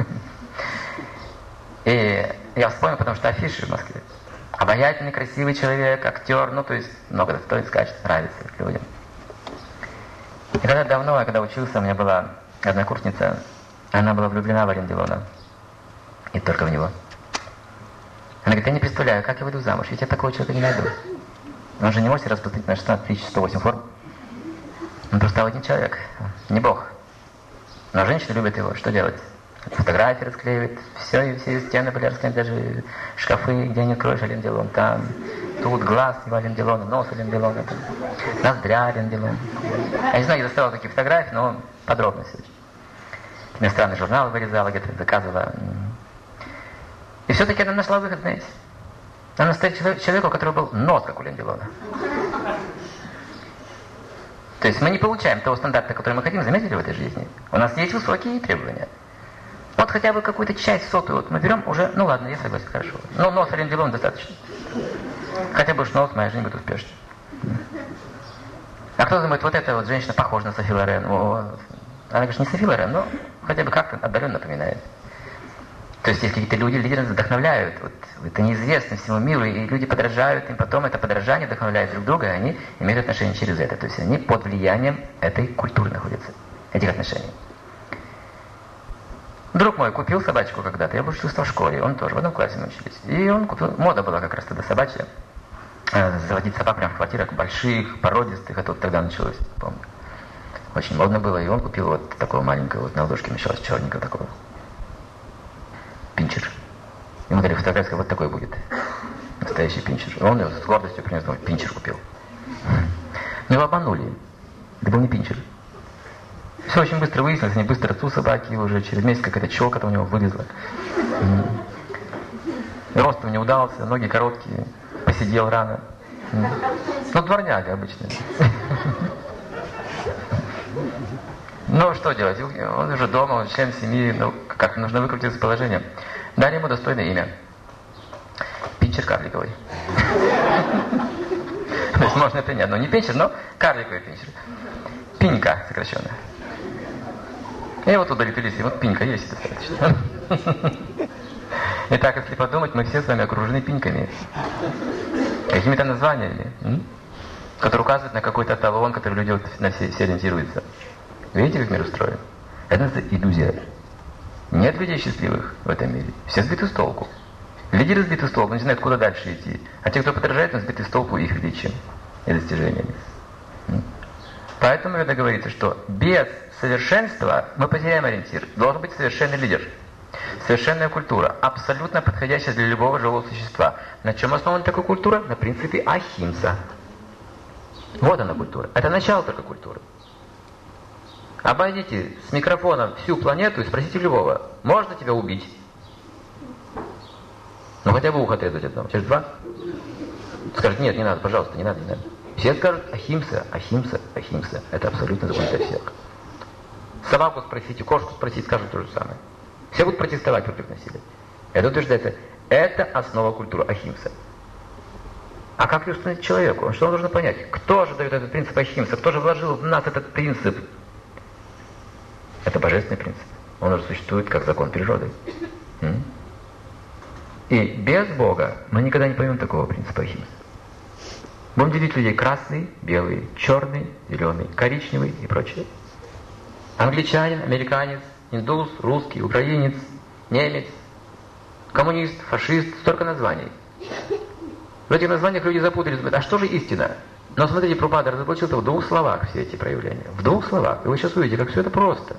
И я вспомнил, потому что афиши в Москве. Обаятельный, красивый человек, актер, ну то есть много стоит сказать, нравится людям. И когда давно, я когда учился, у меня была однокурсница, она была влюблена в Ален Делона. И только в него. Она говорит, я не представляю, как я выйду замуж, ведь я такого человека не найду. Он же не может распространить на шестнадцать тысяч сто восемь форм. Он просто один человек, не Бог. Но женщины любят его, что делать? Фотографии расклеивают, все, и все стены были расклеены, даже шкафы, где не откроешь, Ален Делон, там, тут глаз его Ален Делона, нос Ален Делона, там, ноздря Ален Делон. Я не знаю, я доставал такие фотографии, но подробно все. Иностранный журнал вырезала, где-то заказывала. И все-таки она нашла выход, знаете. Она настоящий человек, у которого был нос, как у Ален Делона. То есть мы не получаем того стандарта, который мы хотим, заметили в этой жизни? У нас есть высокие требования. Вот хотя бы какую-то часть сотую вот мы берем, уже, ну ладно, я согласен, хорошо. Но нос Ален Делона достаточно. Хотя бы уж нос, моя жизнь будет успешной. А кто думает, вот эта вот женщина похожа на Софи Лорен? О, она, конечно, не Софи Лорен, но хотя бы как-то отдаленно напоминает. То есть есть какие-то люди, лидеры вдохновляют, вот, это неизвестно всему миру, и люди подражают им, потом это подражание вдохновляет друг друга, и они имеют отношение через это. То есть они под влиянием этой культуры находятся, этих отношений. Друг мой купил собачку когда-то, я был учился в школе, он тоже, в одном классе мы учились. И он купил, мода была как раз тогда собачья, заводить собак прямо в квартирах, больших, породистых, это вот тогда началось, помню. Очень модно было, и он купил вот такого маленького, вот на ладошке мешалось, черненького такого. Пинчер. Ему дали фотографию, вот такой будет. Настоящий пинчер. И он с гордостью принес, думает, пинчер купил. Но его обманули. Это был не пинчер. Все очень быстро выяснилось, они быстро отцу собаки, уже через месяц какая-то челка-то у него вылезла. Рост ему не удался, ноги короткие, посидел рано. Ну, дворняга обычно. Ну, что делать? Он уже дома, он член семьи, ну, как нужно выкрутиться из положения. Дали ему достойное имя. Пинчер карликовый. То есть можно принять, но не пинчер, но карликовый пинчер. Пинька сокращенно. И вот удовлетворились, и вот пинька есть достаточно. Итак, если подумать, мы все с вами окружены пиньками. Какими-то названиями, м? которые указывают на какой-то эталон, который люди вот на все, все ориентируются. Видите, как мир устроен? Это иллюзия. Нет людей счастливых в этом мире. Все сбиты с толку. Лидеры сбиты с толку, не знают, куда дальше идти. А те, кто подражает, он сбиты с толку их величием и достижениями. Поэтому это говорится, что без совершенства мы потеряем ориентир. Должен быть совершенный лидер. Совершенная культура, абсолютно подходящая для любого живого существа. На чем основана такая культура? На принципе ахимса. Вот она культура. Это начало только культуры. Обойдите с микрофоном всю планету и спросите любого, можно тебя убить? Ну хотя бы ухо отрезать одного, через два. Скажет, нет, не надо, пожалуйста, не надо, не надо. Все скажут ахимса, ахимса, ахимса. Это абсолютно закон для всех. Собаку спросите, кошку спросите, скажут то же самое. Все будут протестовать против насилия. Это утверждается, это основа культуры ахимса. А как ее установить человеку? Что он должен понять? Кто же дает этот принцип ахимса? Кто же вложил в нас этот принцип? Это божественный принцип. Он уже существует как закон природы. М? И без Бога мы никогда не поймем такого принципа ахимса. Будем делить людей красный, белый, черный, зеленый, коричневый и прочее. Англичанин, американец, индус, русский, украинец, немец, коммунист, фашист, столько названий. В этих названиях люди запутались, думают, а что же истина? Но смотрите, Прабхупада разоблачил в двух словах все эти проявления. В двух словах. И вы сейчас увидите, как все это просто.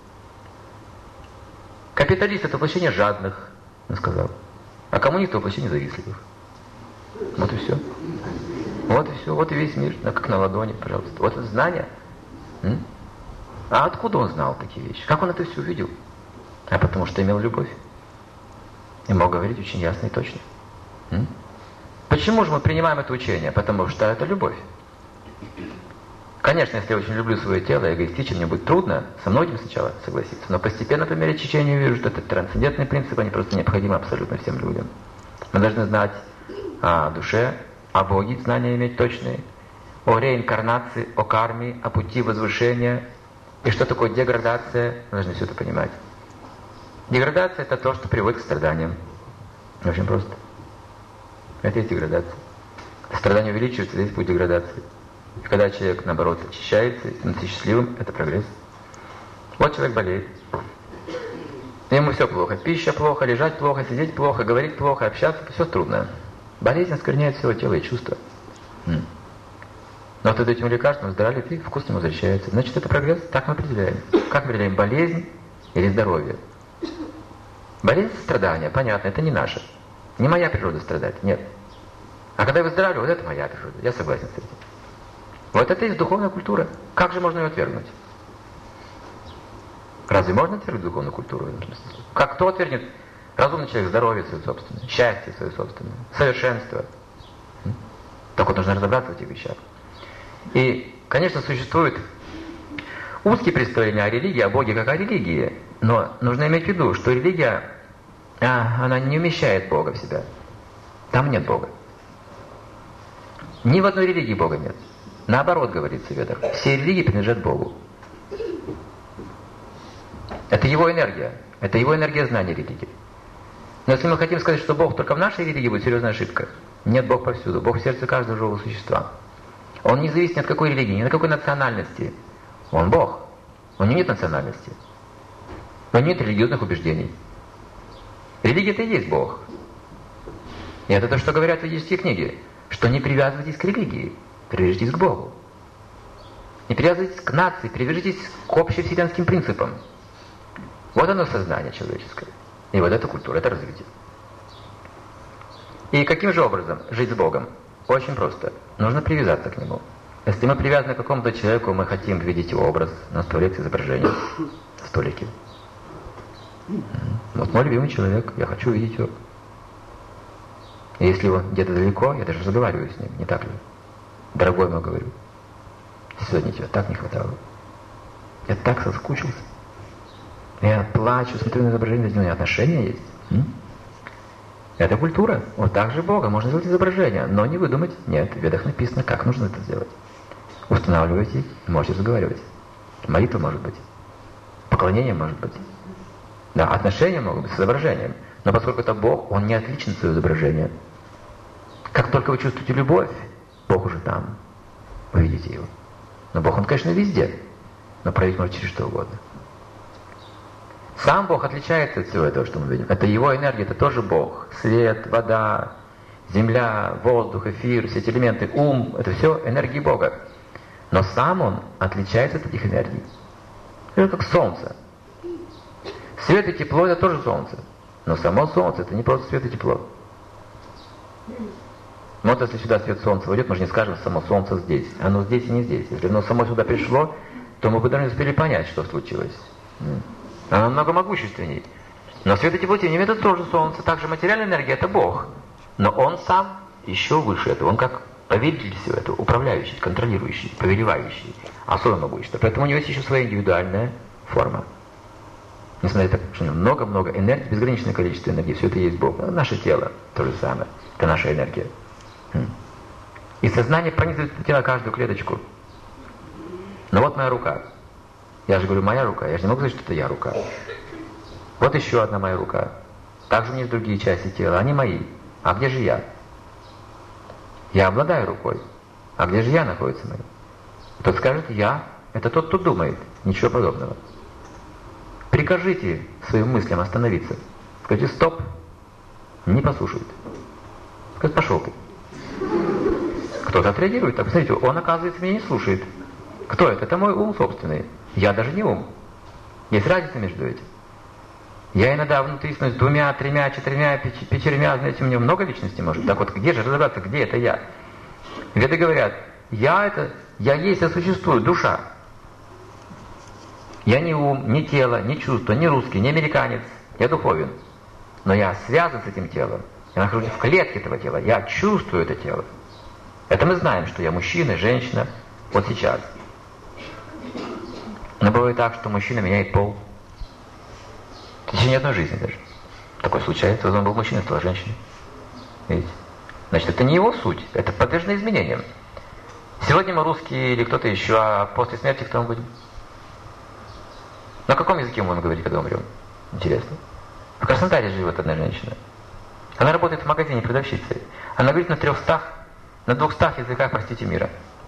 Капиталист — это воплощение жадных, он сказал. А коммунист — это воплощение завистливых. Вот и все. Вот и все. Вот и весь мир. Как на ладони, пожалуйста. Вот это знание. М? А откуда он знал такие вещи? Как он это все увидел? А потому что имел любовь. И мог говорить очень ясно и точно. М? Почему же мы принимаем это учение? Потому что это любовь. Конечно, если я очень люблю свое тело, эгоистичен, мне будет трудно со многим сначала согласиться. Но постепенно, по мере течения, вижу, что это трансцендентный принцип, они просто необходимы абсолютно всем людям. Мы должны знать о душе, о Боге, знания иметь точные, о реинкарнации, о карме, о пути возвышения. И что такое деградация, мы должны все это понимать. Деградация — это то, что приводит к страданиям. Очень просто. Это есть деградация. Страдание увеличивается, здесь будет деградация. И когда человек, наоборот, очищается, становится счастливым, это прогресс. Вот человек болеет. Ему все плохо. Пища плохо, лежать плохо, сидеть плохо, говорить плохо, общаться, все трудно. Болезнь оскверняет все тело и чувства. Но вот под этим лекарством выздоравливает и вкус не возвращается. Значит, это прогресс. Так мы определяем. Как определяем, болезнь или здоровье? Болезнь — страдание, понятно, это не наше. Не моя природа страдать, нет. А когда я выздоравливаю, вот это моя природа. Я согласен с этим. Вот это и есть духовная культура. Как же можно ее отвергнуть? Разве можно отвергнуть духовную культуру? Как кто отвергнет разумный человек здоровье свое собственное, счастье свое собственное, совершенство? Так вот нужно разобраться в этих вещах. И, конечно, существуют узкие представления о религии, о Боге как о религии. Но нужно иметь в виду, что религия, а, она не умещает Бога в себя. Там нет Бога. Ни в одной религии Бога нет. Наоборот, говорится в Ведах, все религии принадлежат Богу. Это его энергия. Это его энергия знания религии. Но если мы хотим сказать, что Бог только в нашей религии, будет серьезная ошибка. Нет, Бог повсюду. Бог в сердце каждого живого существа. Он не зависит ни от какой религии, ни от какой национальности. Он Бог. У него нет национальности. У него нет религиозных убеждений. Религия-то и есть Бог. И это то, что говорят в ведические книги. Что не привязывайтесь к религии, привяжитесь к Богу. Не привязывайтесь к нации, привяжитесь к общевселенским принципам. Вот оно сознание человеческое. И вот эта культура, это развитие. И каким же образом жить с Богом? Очень просто. Нужно привязаться к Нему. Если мы привязаны к какому-то человеку, мы хотим видеть его образ на столике изображения, на столике. Вот мой любимый человек, я хочу увидеть его. И если он где-то далеко, я даже разговариваю с ним, не так ли? Дорогой мой, говорю, сегодня тебя так не хватало. Я так соскучился. Я плачу, смотрю на изображение, у меня отношения есть. М? Это культура. Вот так же Бога. Можно сделать изображение, но не выдумать. Нет, в ведах написано, как нужно это сделать. Устанавливайте, можете разговаривать. Молитва может быть. Поклонение может быть. Да, отношения могут быть с изображением. Но поскольку это Бог, Он не отличен от своего изображения. Как только вы чувствуете любовь, Бог уже там. Вы видите Его. Но Бог, Он, конечно, везде. Но проявить может через что угодно. Сам Бог отличается от всего этого, что мы видим. Это Его энергия, это тоже Бог. Свет, вода, земля, воздух, эфир, все эти элементы, ум, это все энергии Бога. Но сам Он отличается от этих энергий. Это как солнце. Свет и тепло — это тоже солнце. Но само солнце — это не просто свет и тепло. Вот если сюда свет солнца войдет, мы же не скажем, само солнце здесь. Оно здесь и не здесь. Если оно само сюда пришло, то мы бы даже не успели понять, что случилось. Оно намного могущественней. Но свет и тепло, тем не менее, это тоже солнце. Также материальная энергия — это Бог. Но Он сам еще выше этого. Он как повелитель всего этого, управляющий, контролирующий, повелевающий. Особенно могущество. Поэтому у него есть еще своя индивидуальная форма. Несмотря на то, что у него много-много энергии, безграничное количество энергии, все это есть Бог. Наше тело то же самое. Это наша энергия. И сознание пронизывает это тело, каждую клеточку. Но вот моя рука. Я же говорю, моя рука. Я же не могу сказать, что это я рука. Вот еще одна моя рука. Также у меня есть другие части тела. Они мои. А где же я? Я обладаю рукой. А где же я находится мой? Тот скажет, я. Это тот, кто думает. Ничего подобного. Прикажите своим мыслям остановиться. Скажите, стоп. Не послушают. Скажите, пошел ты. Кто-то отреагирует. Так, посмотрите, он, оказывается, меня не слушает. Кто это? Это мой ум собственный. Я даже не ум. Есть разница между этим. Я иногда внутри становлюсь двумя, тремя, четырьмя, пятермя, знаете, у меня много личностей может. Так вот, где же разобраться, где это я? Веды говорят, я это, я есть, я существую, душа. Я не ум, не тело, не чувство, не русский, не американец. Я духовен. Но я связан с этим телом. Я нахожусь в клетке этого тела. Я чувствую это тело. Это мы знаем, что я мужчина, женщина. Вот сейчас. Но бывает так, что мужчина меняет пол. В течение одной жизни даже. Такое случается. Он был мужчиной, стал женщиной. Видите? Значит, это не его суть. Это подвержено изменениям. Сегодня мы русские или кто-то еще, а после смерти кто мы будем? На каком языке мы будем говорить, когда умрем? Интересно. В Краснодаре живет одна женщина. Она работает в магазине продавщицей. Она говорит на трехстах, на двухстах языках, простите, мира.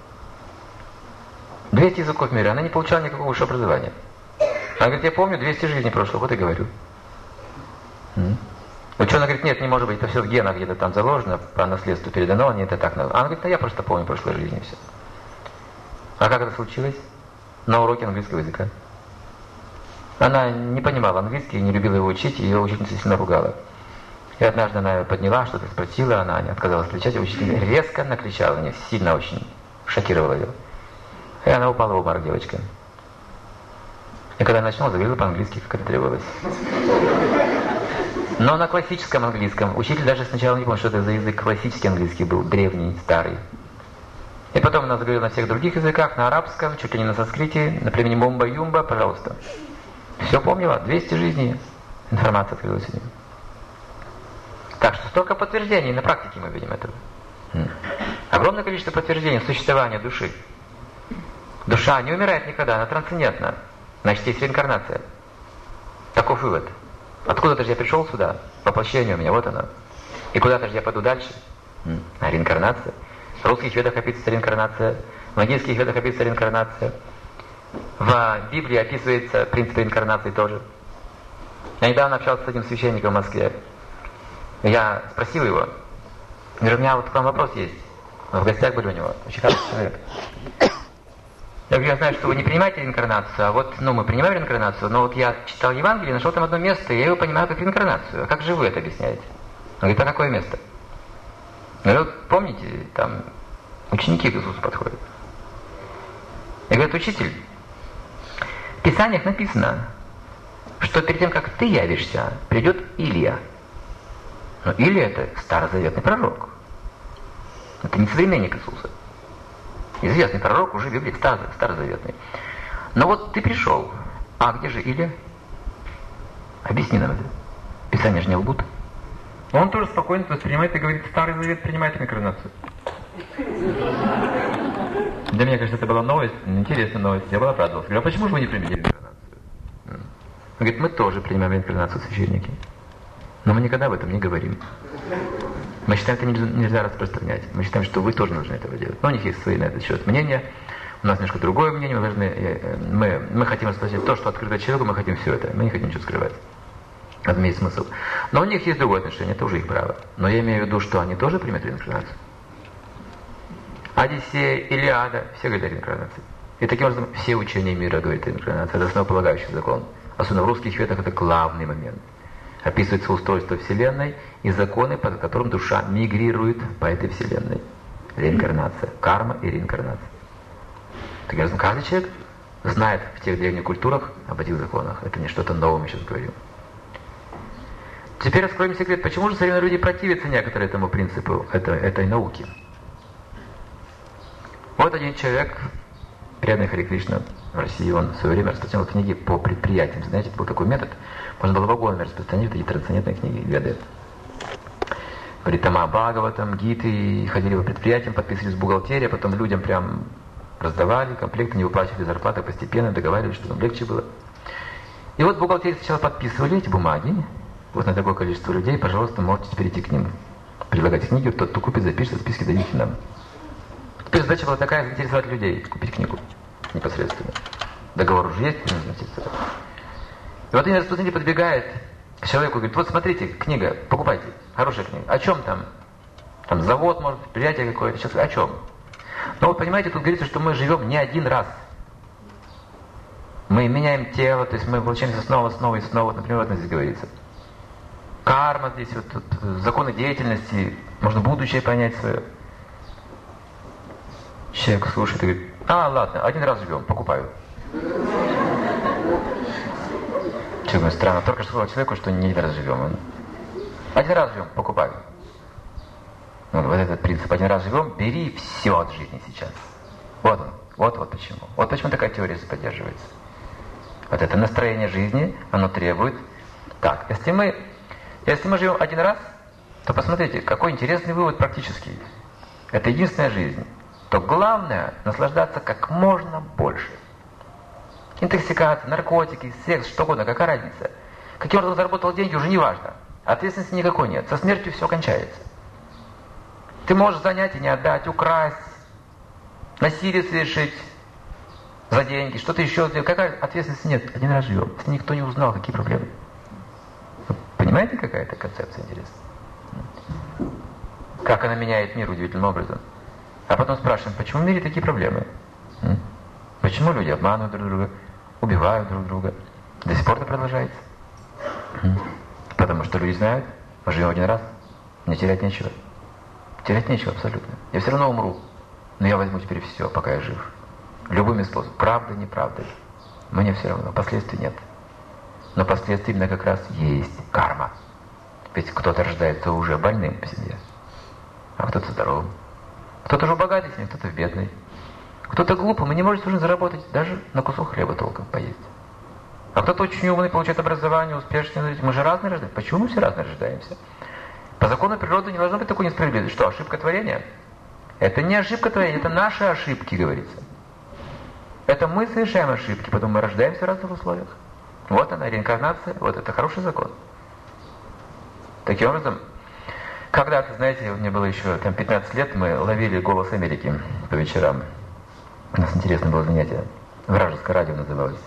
двести языков мира. Она не получала никакого высшего образования. Она говорит, я помню двести жизней прошлых, вот и говорю. Ученый говорит, нет, не может быть, это все в генах где-то там заложено, по наследству передано, не это так надо. Она говорит, а я просто помню прошлой жизни все. А как это случилось? На уроке английского языка. Она не понимала английский, не любила его учить, и ее учительница сильно ругала. И однажды она подняла, что-то спросила, она не отказалась отвечать, и учитель резко накричала на нее, сильно очень шокировала ее. И она упала в обморок, девочка. И когда она начала, заговорила по-английски, как это требовалось. Но на классическом английском. Учитель даже сначала не понял, что это за язык. Классический английский был, древний, старый. И потом она заговорила на всех других языках, на арабском, чуть ли не на санскрите, на племени Мумба-Юмба, пожалуйста. Все помнила, двести жизней. Информация открылась у нее. Так что столько подтверждений, на практике мы видим этого. Огромное количество подтверждений существования души. Душа не умирает никогда, она трансцендентна. Значит, есть реинкарнация. Таков вывод. Откуда-то же я пришел сюда, воплощение у меня, вот оно. И куда-то же я пойду дальше. А реинкарнация. В русских ведах описывается реинкарнация, в английских ведах описывается реинкарнация. В Библии описывается принцип реинкарнации тоже. Я недавно общался с одним священником в Москве. Я спросил его, говорю, у меня вот к вам вопрос есть. Мы в гостях были у него, очень хороший человек. Я говорю, я знаю, что вы не принимаете реинкарнацию, а вот, ну, мы принимаем реинкарнацию, но вот я читал Евангелие, нашел там одно место, и я его понимаю как реинкарнацию. А как же вы это объясняете? Он говорит, а какое место? Я говорю, вот помните, там ученики к Иисусу подходят. Я говорю, учитель, в Писаниях написано, что перед тем, как ты явишься, придет Илия. Но Илия — это старозаветный пророк. Это не современник Иисуса. Известный пророк, уже в Библии старозаветный. Но вот ты пришел. А где же Илия? Объясни нам это. Писания же не лгут. Он тоже спокойно это воспринимает и говорит, Старый Завет принимает реинкарнацию. Для меня, кажется, это была новость, интересная новость. Я был обрадовался. Говорю, а почему же вы не приняли реинкарнацию? Он говорит, мы тоже принимаем реинкарнацию, священники. Но мы никогда об этом не говорим. Мы считаем, это нельзя, нельзя распространять. Мы считаем, что вы тоже должны этого делать. Но у них есть свои на этот счет мнения. У нас немножко другое мнение. Мы, должны, мы, мы хотим распространять то, что открыто человеку, мы хотим все это. Мы не хотим ничего скрывать. Это имеет смысл. Но у них есть другое отношение, это уже их право. Но я имею в виду, что они тоже примут реинкарнацию. Одиссея, Илиада, все говорят о реинкарнации. И таким образом все учения мира говорят о реинкарнации. Это основополагающий закон. Особенно в русских ведах это главный момент. Описывается устройство Вселенной и законы, по которым душа мигрирует по этой Вселенной. Реинкарнация, карма и реинкарнация. Таким образом, каждый человек знает в тех древних культурах об этих законах. Это не что-то новое, мы сейчас говорим. Теперь раскроем секрет, почему же современные люди противятся некоторые этому принципу, этой, этой науки. Вот один человек, преданный Харе Кришна в России, он в свое время распространял книги по предприятиям. Знаете, это был такой метод. Можно было вагонами распространить эти трансцендентные книги, веды. Бритама Бхагаватам, Гиты, ходили по предприятиям, подписывались в бухгалтерии, потом людям прям раздавали комплекты, не выплачивали зарплаты постепенно, договаривались, чтобы им легче было. И вот бухгалтерии сначала подписывали эти бумаги. Вот на такое количество людей, пожалуйста, можете перейти к ним. Предлагайте книги, тот, кто купит, запишет, списки дадите нам. Теперь задача была такая, заинтересовать людей, купить книгу непосредственно. Договор уже есть, не заинтересовать. И вот один распространитель подбегает к человеку и говорит, вот смотрите, книга, покупайте, хорошая книга. О чем там? Там завод, может, предприятие какое-то. Сейчас, о чем? Ну вот понимаете, тут говорится, что мы живем не один раз. Мы меняем тело, то есть мы получаемся снова, снова и снова. Вот, например, вот здесь говорится. Карма здесь, вот, вот, законы деятельности, можно будущее понять свое. Человек слушает и говорит, а, ладно, один раз живем, покупаю. Человек говорит, странно, только что сказал человеку, что не один раз живем. Он, один раз живем, покупаю. Ну, вот этот принцип, один раз живем, бери все от жизни сейчас. Вот он, вот, вот почему. Вот почему такая теория поддерживается. Вот это настроение жизни, оно требует. Так, если мы Если мы живем один раз, то посмотрите, какой интересный вывод практический. Это единственная жизнь. То главное наслаждаться как можно больше. Интоксикация, наркотики, секс, что угодно, какая разница. Каким образом заработал деньги, уже не важно. Ответственности никакой нет. Со смертью все кончается. Ты можешь занять и не отдать, украсть, насилие совершить за деньги, что-то еще сделать. Какая ответственности нет? Один раз живем. Если никто не узнал, какие проблемы. Понимаете, какая это концепция интересная? Как она меняет мир удивительным образом. А потом спрашиваем, почему в мире такие проблемы? Почему люди обманывают друг друга, убивают друг друга? До сих пор это продолжается. Потому что люди знают, мы живем один раз, мне терять нечего. Терять нечего абсолютно. Я все равно умру, но я возьму теперь все, пока я жив. Любыми способами. Правдой, неправдой. Мне все равно, последствий нет. Но последствия именно как раз есть карма. Ведь кто-то рождается уже больным в семье, а кто-то здоровым. Кто-то уже в богатой семье, кто-то в бедной. Кто-то глупым и не может уже заработать даже на кусок хлеба толком поесть. А кто-то очень умный, получает образование, успешный. Мы же разные рождаемся. Почему мы все разные рождаемся? По закону природы не должно быть такой несправедливости. Что, ошибка творения? Это не ошибка творения, это наши ошибки, говорится. Это мы совершаем ошибки, потом мы рождаемся в разных условиях. Вот она, реинкарнация, вот это хороший закон. Таким образом, когда-то, знаете, мне было еще там пятнадцать лет, мы ловили «Голос Америки» по вечерам. У нас интересное было занятие. Вражеское радио называлось.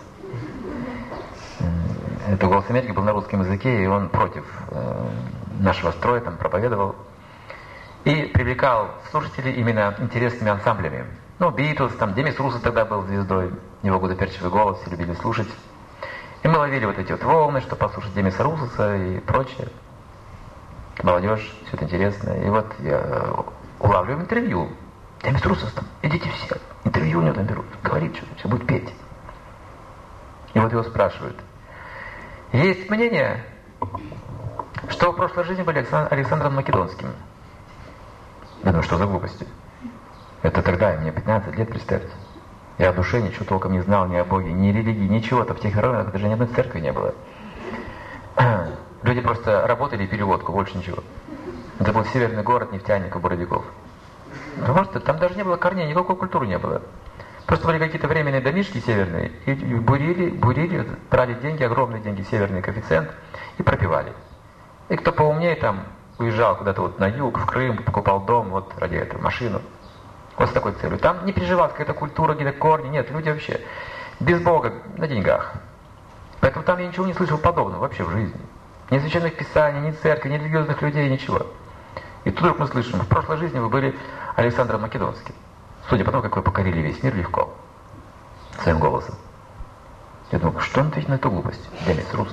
Это «Голос Америки» был на русском языке, и он против э, нашего строя там проповедовал. И привлекал слушателей именно интересными ансамблями. Ну, Битлз, там, Демис Руссо тогда был звездой, его гудоперчивый голос, все любили слушать. И мы ловили вот эти вот волны, чтобы послушать Демиса Руссоса и прочее. Молодежь, все это интересно. И вот я улавливаю интервью. Демис Руссос там, идите все, интервью у него там берут, говорит, что все будет петь. И вот его спрашивают. Есть мнение, что в прошлой жизни были Александром Македонским. Я думаю, что за глупости? Это тогда, мне пятнадцать лет, представьте. Я о душе ничего толком не знал, ни о Боге, ни религии, ничего-то. В тех районах даже ни одной церкви не было. Люди просто работали и пили водку, больше ничего. Это был северный город нефтяников, буровиков. Потому что там даже не было корней, никакой культуры не было. Просто были какие-то временные домишки северные, и бурили, бурили, брали деньги, огромные деньги, северный коэффициент, и пропивали. И кто поумнее там уезжал куда-то вот на юг, в Крым, покупал дом, вот ради этого, машину. Вот с такой целью. Там не переживалась какая-то культура, какие-то корни, нет, люди вообще без Бога, на деньгах. Поэтому там я ничего не слышал подобного вообще в жизни. Ни священных писаний, ни церкви, ни религиозных людей, ничего. И тут вдруг мы слышим, в прошлой жизни вы были Александром Македонским. Судя по тому, как вы покорили весь мир легко, своим голосом. Я думаю, что он ответит на эту глупость? Демис Руссос.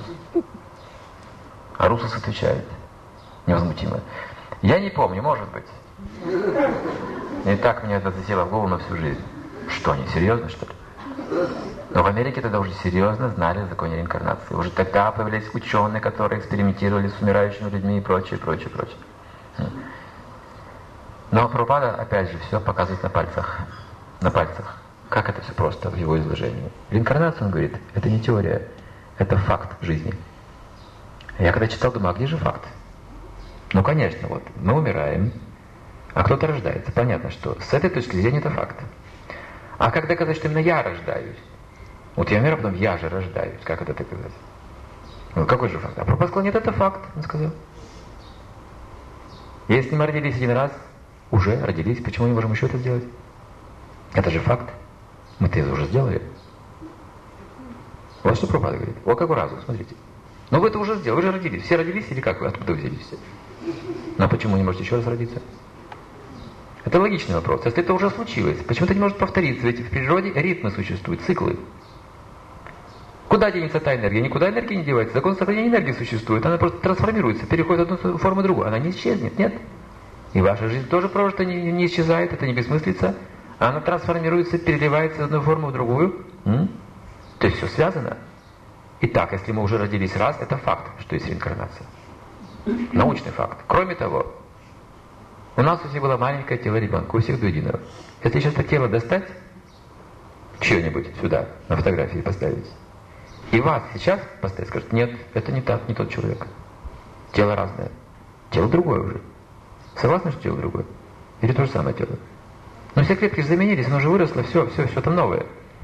А Руссос отвечает невозмутимо. Я не помню, может быть. И так мне это засело в голову на всю жизнь. Что, они серьезно, что ли? Но в Америке тогда уже серьезно знали о законе реинкарнации. Уже тогда появились ученые, которые экспериментировали с умирающими людьми и прочее, прочее, прочее. Но Прабхупада, опять же, все показывает на пальцах. На пальцах. Как это все просто в его изложении. Реинкарнация, он говорит, это не теория, это факт жизни. Я когда читал, думаю, а где же факт? Ну, конечно, вот, мы умираем, а кто-то рождается. Понятно, что с этой точки зрения это факт. А как доказать, что именно я рождаюсь? Вот я умираю, а потом я же рождаюсь. Как это доказать? Ну, какой же факт? А Прабхупада сказал, нет, это факт, он сказал. Если мы родились один раз, уже родились, почему не можем еще это сделать? Это же факт. Мы-то это уже сделали. Вот что Прабхупада говорит. О, как разум, смотрите. Но вы это уже сделали, вы же родились. Все родились или как вы? Откуда вы взялись все? Ну а почему не можете еще раз родиться? Это логичный вопрос. Если это уже случилось, почему это не может повториться? Ведь в природе ритмы существуют, циклы. Куда денется та энергия? Никуда энергия не девается. Закон сохранения энергии существует. Она просто трансформируется, переходит от одной формы в другую. Она не исчезнет, нет? И ваша жизнь тоже прожита, не, не исчезает, это не бессмыслица. Она трансформируется, переливается из одной формы в другую. М? То есть все связано. Итак, если мы уже родились раз, это факт, что есть реинкарнация. Научный факт. Кроме того, у нас у всех было маленькое тело ребенка, у всех до единого. Если сейчас это тело достать, чье-нибудь сюда, на фотографии поставить, и вас сейчас поставить, скажут, нет, это не так, не тот человек. Тело разное. Тело другое уже. Согласны, что тело другое? Или то же самое тело? Но все клетки же заменились, оно уже выросло, все, все, все там новое.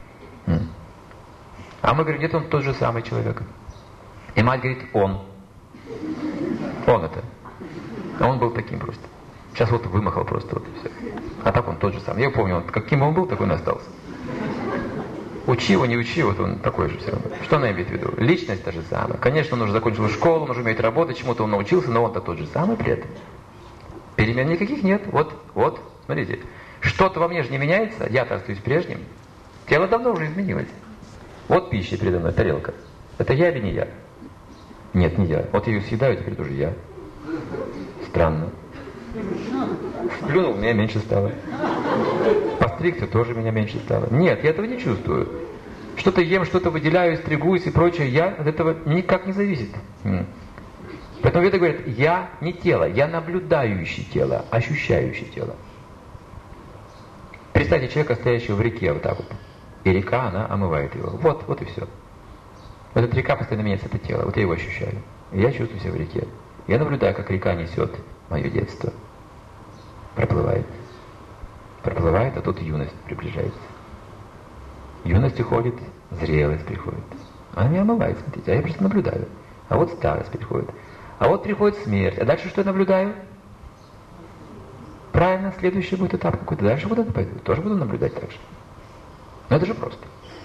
А мы говорим, нет, он тот же самый человек. И мать говорит, он. Он это. А он был таким просто. Сейчас вот вымахал просто, вот и все. А так он тот же самый. Я помню, он, каким он был, такой он остался. Учи его, не учи, вот он такой же все равно. Что она имеет в виду? Личность та же самая. Конечно, он уже закончил школу, он уже умеет работать, чему-то он научился, но он-то тот же самый при этом. Перемен никаких нет. Вот, вот, смотрите. Что-то во мне же не меняется, я-то остаюсь прежним. Тело давно уже изменилось. Вот пища передо мной, тарелка. Это я или не я? Нет, не я. Вот я ее съедаю, теперь тоже я. Странно. Сплюнул, меня меньше стало. Постригся, тоже меня меньше стало. Нет, я этого не чувствую. Что-то ем, что-то выделяю, стригусь и прочее. Я от этого никак не зависит. Поэтому веды говорят, я не тело, я наблюдающий тело, ощущающий тело. Представьте человека, стоящего в реке вот так вот. И река, она омывает его. Вот, вот и все. Вот эта река постоянно меняется, это тело. Вот я его ощущаю. И я чувствую себя в реке. Я наблюдаю, как река несет мое детство. Проплывает. Проплывает, а тут юность приближается. Юность уходит, зрелость приходит. Она меня омывает, смотрите. А я просто наблюдаю. А вот старость приходит. А вот приходит смерть. А дальше что я наблюдаю? Правильно, следующий будет этап какой-то. Дальше вот это пойду. Тоже буду наблюдать так же. Но это же просто.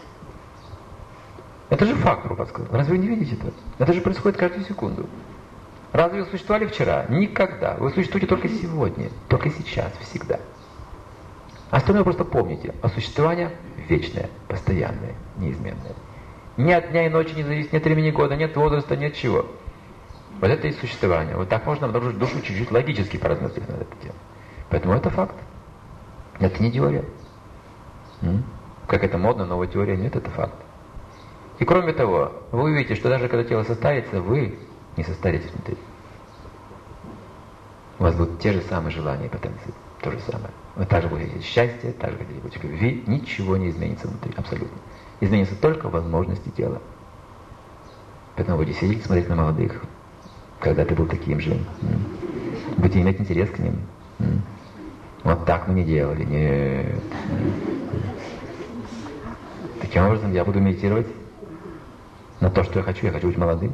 Это же факт, Прабхупада сказал. Разве вы не видите это? Это же происходит каждую секунду. Разве вы существовали вчера? Никогда. Вы существуете только сегодня, только сейчас, всегда. Остальное просто помните. А существование вечное, постоянное, неизменное. Ни от дня и ночи не зависит, нет времени года, нет возраста, нет чего. Вот это и существование. Вот так можно обнаружить душу чуть-чуть логически поразмыслить над этой темой. Поэтому это факт. Это не теория. М? Как это модно, новая теория, нет, это факт. И кроме того, вы увидите, что даже когда тело состарится, вы не состаритесь внутри. У вас будут те же самые желания и потенции. То же самое. Вы также будете хотеть счастья, также хотите быть в любви. Ничего не изменится внутри, абсолютно. Изменится только возможности тела. Поэтому будете сидеть и смотреть на молодых, когда ты был таким же. Будете иметь интерес к ним. Вот так мы не делали. Нет. Таким образом я буду медитировать на то, что я хочу. Я хочу быть молодым.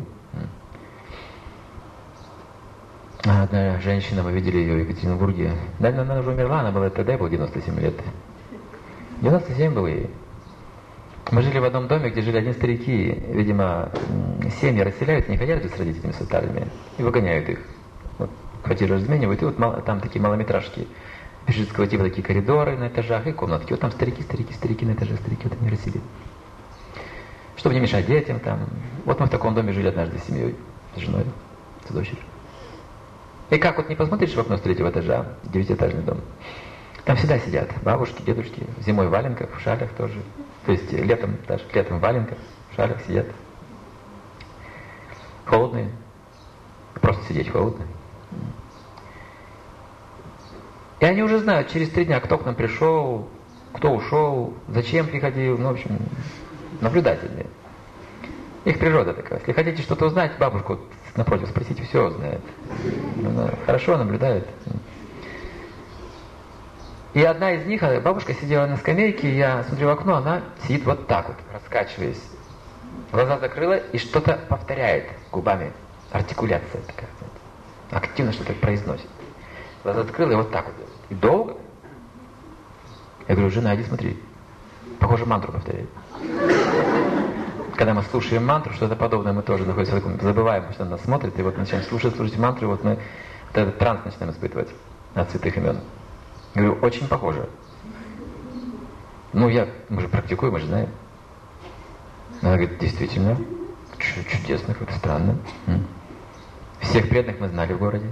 Одна женщина, мы видели ее в Екатеринбурге. Да, она уже умерла, она была, тогда ей было девяносто семь лет. девяносто семь было ей. Мы жили в одном доме, где жили одни старики. Видимо, семьи расселяются, не хотят жить с родителями старыми. И выгоняют их. Вот, квартиру разменивают, и вот мало, там такие малометражки. Бежитского типа такие коридоры на этажах и комнатки. Вот там старики, старики, старики на этаже, старики, вот они расселили. Чтобы не мешать детям там. Вот мы в таком доме жили однажды с семьей, с женой, с дочерью. И как вот не посмотришь в окно с третьего этажа, девятиэтажный дом, там всегда сидят бабушки, дедушки, зимой в валенках, в шалях тоже. То есть летом даже, летом в валенках, в шалях сидят. Холодные. Просто сидеть холодно. И они уже знают через три дня, кто к нам пришел, кто ушел, зачем приходил, ну, в общем, наблюдательные. Их природа такая. Если хотите что-то узнать, бабушку напротив спросите, все знает. Она хорошо наблюдает. И одна из них, бабушка сидела на скамейке, я смотрю в окно, она сидит вот так вот, раскачиваясь. Глаза закрыла и что-то повторяет губами. Артикуляция такая. Активно что-то произносит. Глаза открыла и вот так вот. И долго. Я говорю, жена, иди смотри. Похоже, мантру повторяет. Когда мы слушаем мантру, что-то подобное мы тоже находимся в таком, забываем, потому что она нас смотрит, и вот начинаем слушать, слушать мантру, и вот мы вот этот транс начинаем испытывать от святых имен. Я говорю, очень похоже. Ну, я, мы же практикуем, мы же знаем. Она говорит, действительно, чудесно, как-то странно. Всех преданных мы знали в городе.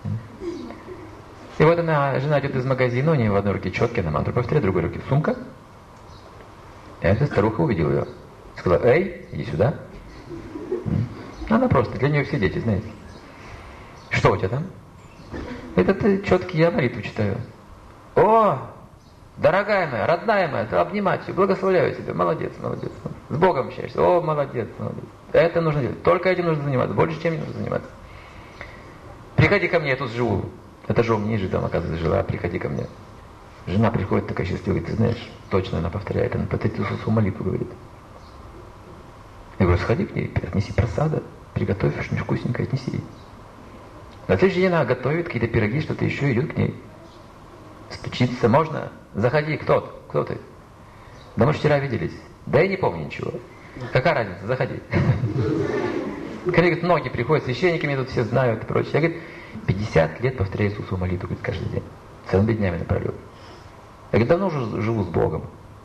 И вот она, жена идет из магазина, у нее в одной руке четки, на мантру повторяет, в другой руке сумка. И эта старуха увидела ее. Сказала, эй, иди сюда. Она просто, для нее все дети, знаете. Что у тебя там? Это ты четкий, я молитву читаю. О, дорогая моя, родная моя, обнимать тебя, благословляю тебя, молодец, молодец. С Богом общаешься, о, молодец, молодец. Это нужно делать, только этим нужно заниматься, больше чем не нужно заниматься. Приходи ко мне, я тут живу. Этажом ниже там, оказывается, жила, приходи ко мне. Жена приходит такая счастливая, ты знаешь, точно она повторяет, она повторяет свою молитву, говорит. Я говорю, сходи к ней, отнеси просада, приготовь что-нибудь вкусненькое, отнеси ей. На следующий день она готовит какие-то пироги, что-то еще, идет к ней. Стучится, можно? Заходи, кто, кто ты? Да мы вчера виделись. Да я не помню ничего. Какая разница, заходи. Ко мне, говорит, многие приходят, священники меня тут все знают и прочее. Я, говорит, пятьдесят лет повторяю Иисусову молитву, говорит, каждый день. Целыми днями напролет. Я, говорит, давно уже живу с Богом.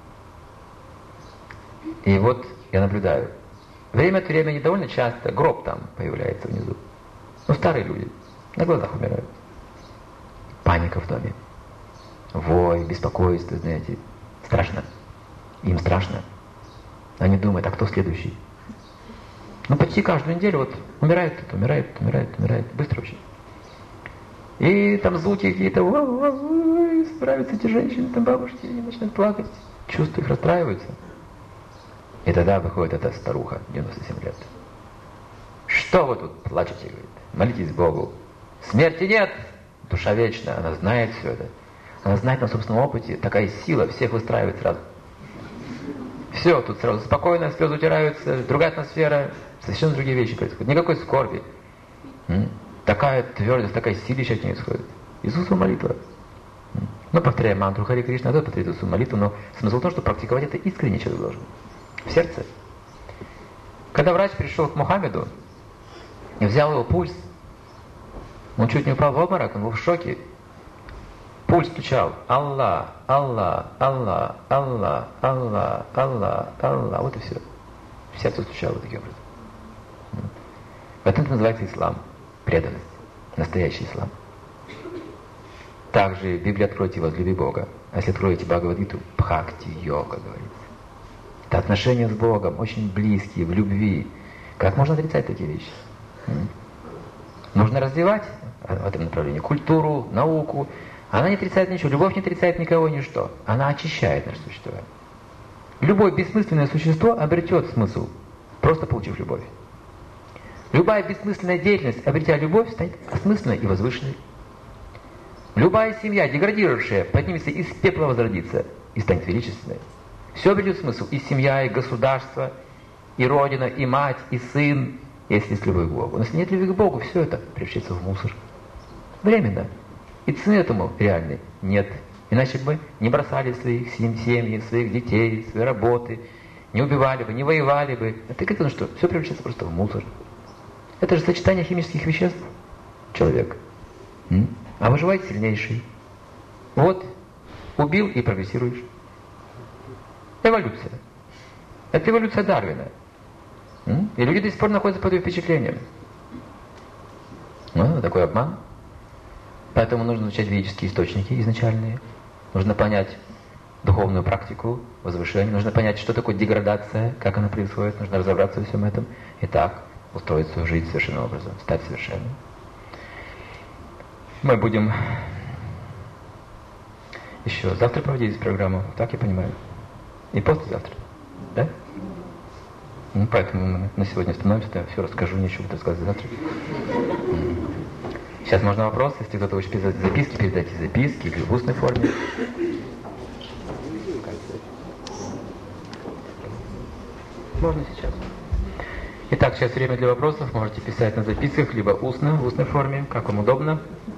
И вот я наблюдаю. Время от времени довольно часто гроб там появляется внизу. Ну, старые люди. На глазах умирают. Паника в доме. Вой, беспокойство, знаете. Страшно. Им страшно. Они думают, а кто следующий? Ну, почти каждую неделю вот умирает кто-то, умирает, умирает, умирает. Быстро очень. И там звуки какие-то, справятся эти женщины, там бабушки, они начинают плакать. Чувства их расстраиваются. И тогда выходит эта старуха, девяносто семь лет. Что вы тут плачете, говорит? Молитесь Богу. Смерти нет, душа вечна, она знает все это. Она знает на собственном опыте, такая сила всех выстраивает сразу. Все, тут сразу спокойно, слезы утираются, другая атмосфера, совершенно другие вещи происходят. Никакой скорби, Такая твердость, такая силища от нее исходит. Иисусова молитва. Мы повторяем мантру Хари Кришна, а тот повторяет Иисусову молитву, но смысл в том, что практиковать это искренне человек должен. В сердце. Когда врач пришел к Мухаммеду и взял его пульс, он чуть не упал в обморок, он был в шоке. Пульс стучал. Аллах, Аллах, Аллах, Аллах, Аллах, Аллах, Аллах. Вот и все. В сердце стучало таким образом. Вот это называется ислам. Преданность. Настоящий ислам. Также в Библии откройте возлюби Бога. А если откроете Бхагавад-гиту, бхакти-йога говорится. Это отношения с Богом, очень близкие, в любви. Как можно отрицать такие вещи? Нужно развивать в этом направлении культуру, науку. Она не отрицает ничего. Любовь не отрицает никого, ничто. Она очищает наше существование. Любое бессмысленное существо обретет смысл, просто получив любовь. Любая бессмысленная деятельность, обретя любовь, станет осмысленной и возвышенной. Любая семья, деградировавшая, поднимется из пепла, возродится и станет величественной. Все обретет смысл. И семья, и государство, и родина, и мать, и сын, если есть любовь к Богу. Но если нет любви к Богу, все это превращается в мусор. Временно. И цены этому реальной нет. Иначе бы не бросали своих семьи, своих детей, свои работы, не убивали бы, не воевали бы. Это как-то, ну что, все превращается просто в мусор. Это же сочетание химических веществ. Человек. М? А выживает сильнейший. Вот, убил и прогрессируешь. Эволюция. Это эволюция Дарвина. М? И люди до сих пор находятся под ее впечатлением. Ну, такой обман. Поэтому нужно изучать ведические источники изначальные. Нужно понять духовную практику возвышения. Нужно понять, что такое деградация, как она происходит. Нужно разобраться во всем этом. И так устроить свою жизнь совершенным образом, стать совершенным. Мы будем еще завтра проводить программу, так я понимаю. И послезавтра. Да? Ну, поэтому мы на сегодня остановимся, я все расскажу, ничего буду рассказывать завтра. Сейчас можно вопрос, если кто-то хочет писать записки, передайте записки или в устной форме. Можно сейчас. Итак, сейчас время для вопросов. Можете писать на записках, либо устно, в устной форме, как вам удобно.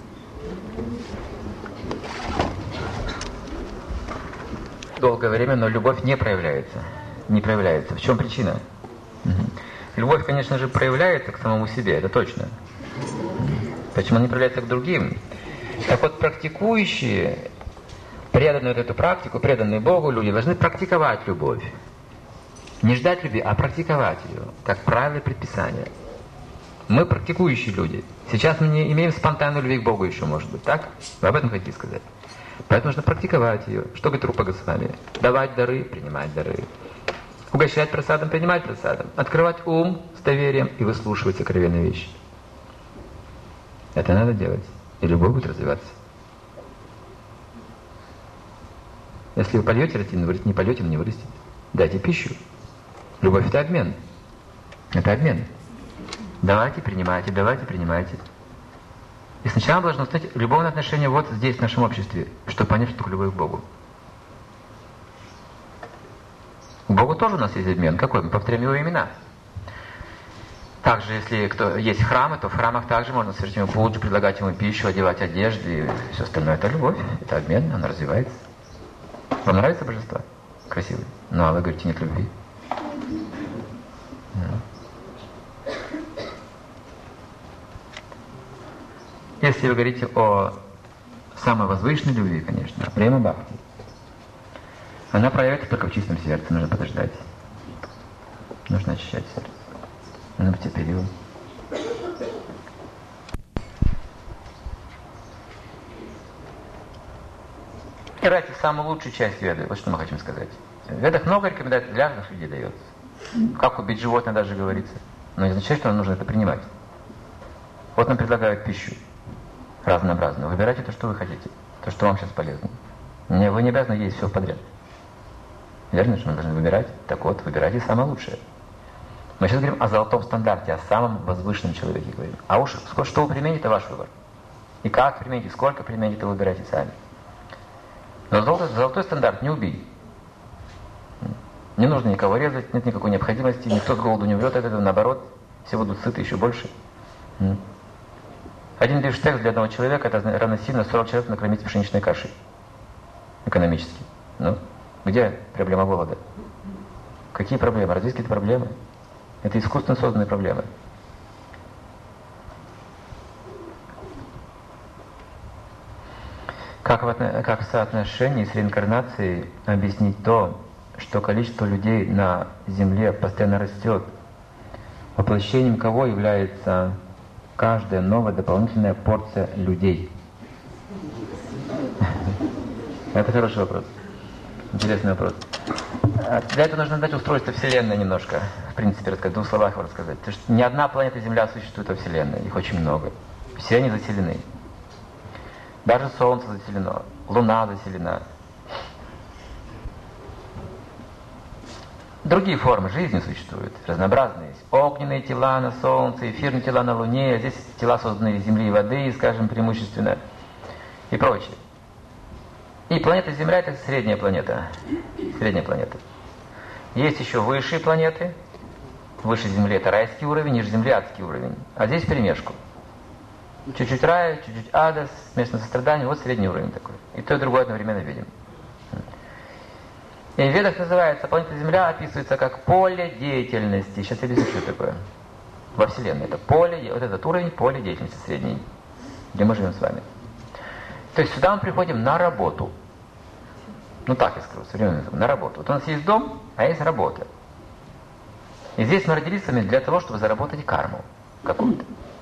Долгое время, но любовь не проявляется. Не проявляется. В чем причина? Угу. Любовь, конечно же, проявляется к самому себе, это точно. Почему она не проявляется к другим? Так вот, практикующие, преданные вот эту практику, преданные Богу люди, должны практиковать любовь. Не ждать любви, а практиковать ее, как правило, предписание. Мы практикующие люди. Сейчас мы не имеем спонтанную любви к Богу еще, может быть, так? Вы об этом хотите сказать? Поэтому нужно практиковать ее. Что говорит Рупа Госвами? Давать дары, принимать дары. Угощать просадом, принимать просадом. Открывать ум с доверием и выслушивать сокровенные вещи. Это надо делать. И любовь будет развиваться. Если вы польете растение, не польете, но не вырастет. Дайте пищу. Любовь — это обмен. Это обмен. Давайте, принимайте, давайте, принимайте. И сначала должно стать любовное отношение вот здесь, в нашем обществе, чтобы понять, что такое любовь к Богу. К Богу тоже у нас есть обмен. Какой? Мы повторяем Его имена. Также, если кто, есть храмы, то в храмах также можно совершить ему пуджу, предлагать ему пищу, одевать одежды и все остальное. Это любовь, это обмен, она развивается. Вам нравится божество? Красивый. Ну, а вы говорите, нет любви. Если вы говорите о самой возвышенной любви, конечно, према бхакти, она проявится только в чистом сердце, нужно подождать. Нужно очищать сердце. Нужно быть период. Выбирайте самую лучшую часть веды. Вот что мы хотим сказать. В ведах много рекомендаций для разных людей дается. Как убить животное даже говорится. Но не означает, что нам нужно это принимать. Вот нам предлагают пищу. Разнообразную. Выбирайте то, что вы хотите. То, что вам сейчас полезно. Вы не обязаны есть все подряд. Верно, что мы должны выбирать? Так вот, выбирайте самое лучшее. Мы сейчас говорим о золотом стандарте, о самом возвышенном человеке говорим. А уж что вы примените, это ваш выбор. И как примените, сколько примените, это выбирайте сами. Но золотой, золотой стандарт не убий. Не нужно никого резать, нет никакой необходимости, никто с голоду не умрет от этого, наоборот, все будут сыты еще больше. Один бифштекс для одного человека это равносильно сорок человек накормить пшеничной кашей. Экономически. Ну, где проблема голода? Какие проблемы? Разве есть какие-то проблемы? Это искусственно созданные проблемы. Как в, как в соотношении с реинкарнацией объяснить то, что количество людей на Земле постоянно растет? Воплощением кого является каждая новая дополнительная порция людей? Это хороший вопрос. Интересный вопрос. Для этого нужно дать устройство Вселенной немножко, в принципе, рассказать, в двух словах его рассказать. Потому что ни одна планета Земля существует во Вселенной, их очень много. Все они заселены. Даже Солнце заселено, Луна заселена. Другие формы жизни существуют, разнообразные. Есть огненные тела на Солнце, эфирные тела на Луне, здесь тела, созданные из земли и воды, скажем, преимущественно, и прочее. И планета Земля — это средняя планета. Средняя планета. Есть еще высшие планеты. Выше Земли — это райский уровень, ниже Земли — адский уровень. А здесь перемешку. Чуть-чуть рая, чуть-чуть ада, смешанное сострадание, вот средний уровень такой. И то, и другое одновременно видим. И в Ведах называется, планета Земля описывается как поле деятельности. Сейчас я объясню, что это такое. Во Вселенной это поле, вот этот уровень поле деятельности средний, где мы живем с вами. То есть сюда мы приходим на работу. Ну так я скажу, современный язык, на работу. Вот у нас есть дом, а есть работа. И здесь мы родились с вами для того, чтобы заработать карму какую-то.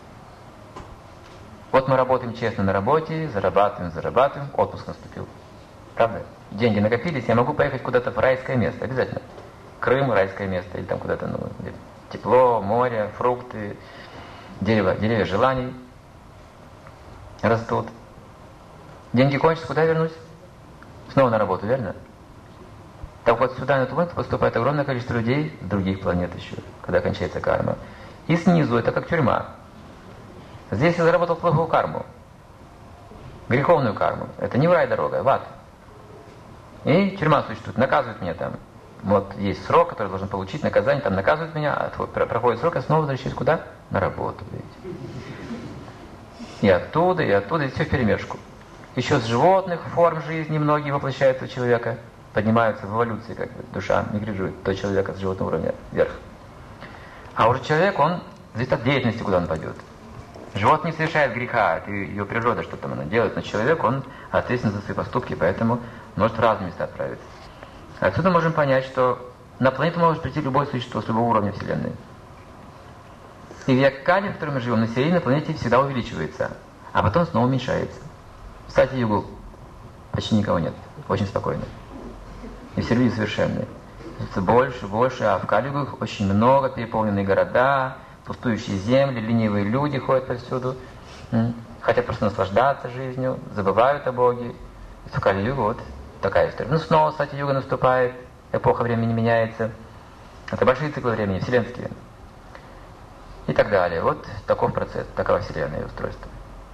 Вот мы работаем честно на работе, зарабатываем, зарабатываем, отпуск наступил. Правда? Деньги накопились, я могу поехать куда-то в райское место, обязательно. Крым, райское место, или там куда-то, ну, где тепло, море, фрукты, дерево, деревья желаний растут. Деньги кончатся, куда вернусь? Снова на работу, верно? Так вот, сюда на эту планету поступает огромное количество людей с других планет еще, когда кончается карма. И снизу это как тюрьма. Здесь я заработал плохую карму, греховную карму. Это не в рай дорога, а в ад. И тюрьма существует, наказывает меня там. Вот есть срок, который должен получить наказание, там наказывают меня, а проходит срок, я снова возвращаюсь куда? На работу, видите. И оттуда, и оттуда, и все вперемешку. Еще с животных форм жизни многие воплощаются в человека, поднимаются в эволюции, как бы душа мигрирует до человека с животного уровня вверх. А уже человек, он зависит от деятельности, куда он пойдет. Животное не совершает греха, это ее природа, что там она делает, но человек, он ответственен за свои поступки, поэтому может в разные места отправиться. Отсюда можем понять, что на планету может прийти любое существо с любого уровня Вселенной. И век Кали, в котором мы живем, население на планете всегда увеличивается, а потом снова уменьшается. В Сати-Югу почти никого нет, очень спокойно. И все люди совершенные. Больше, больше, а в Кали-Югу очень много, переполненные города, пустующие земли, ленивые люди ходят повсюду, хотят просто наслаждаться жизнью, забывают о Боге. В Кали-Югу вот такая история. Ну снова Сати-Юга наступает, эпоха времени меняется. Это большие циклы времени, вселенские. И так далее. Вот таков процесс, такова Вселенная и устройство.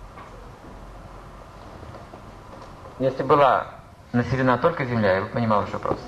Если была населена только Земля, я бы понимал ваш вопрос.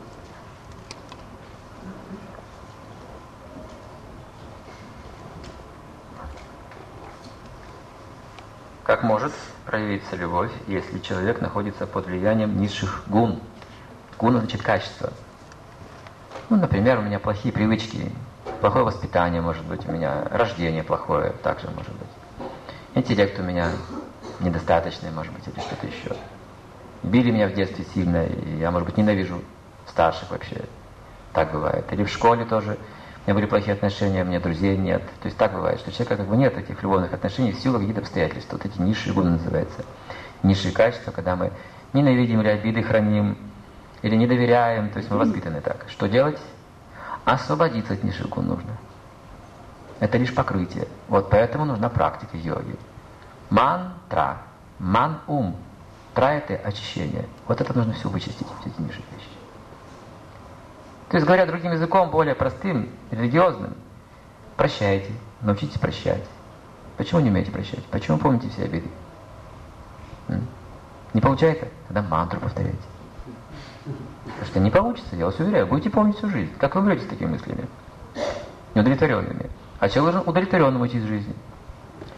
Как может проявиться любовь, если человек находится под влиянием низших гун? Гун значит качество. Ну, например, у меня плохие привычки, плохое воспитание, может быть, у меня рождение плохое, также может быть. Интеллект у меня недостаточный, может быть, или что-то еще. Били меня в детстве сильно, и я, может быть, ненавижу старших вообще. Так бывает. Или в школе тоже. У меня были плохие отношения, у меня друзей нет. То есть так бывает, что у человека как бы нет таких любовных отношений в силу каких-то обстоятельств. Вот эти низшие гуны называются. Низшие качества, когда мы ненавидим или обиды храним, или не доверяем. То есть мы воспитаны так. Что делать? Освободиться от низших гун нужно. Это лишь покрытие. Вот поэтому нужна практика йоги. Ман-тра. Ман-ум. Тра — это очищение. Вот это нужно все вычистить, все эти низшие вещи. То есть, говоря другим языком, более простым, религиозным, прощайте, научитесь прощать. Почему не умеете прощать? Почему помните все обиды? М? Не получается? Тогда мантру повторяйте. Потому что не получится, я вас уверяю, будете помнить всю жизнь. Как вы умрете с такими мыслями? Неудовлетворенными. А человек должен удовлетворенным уйти из жизни.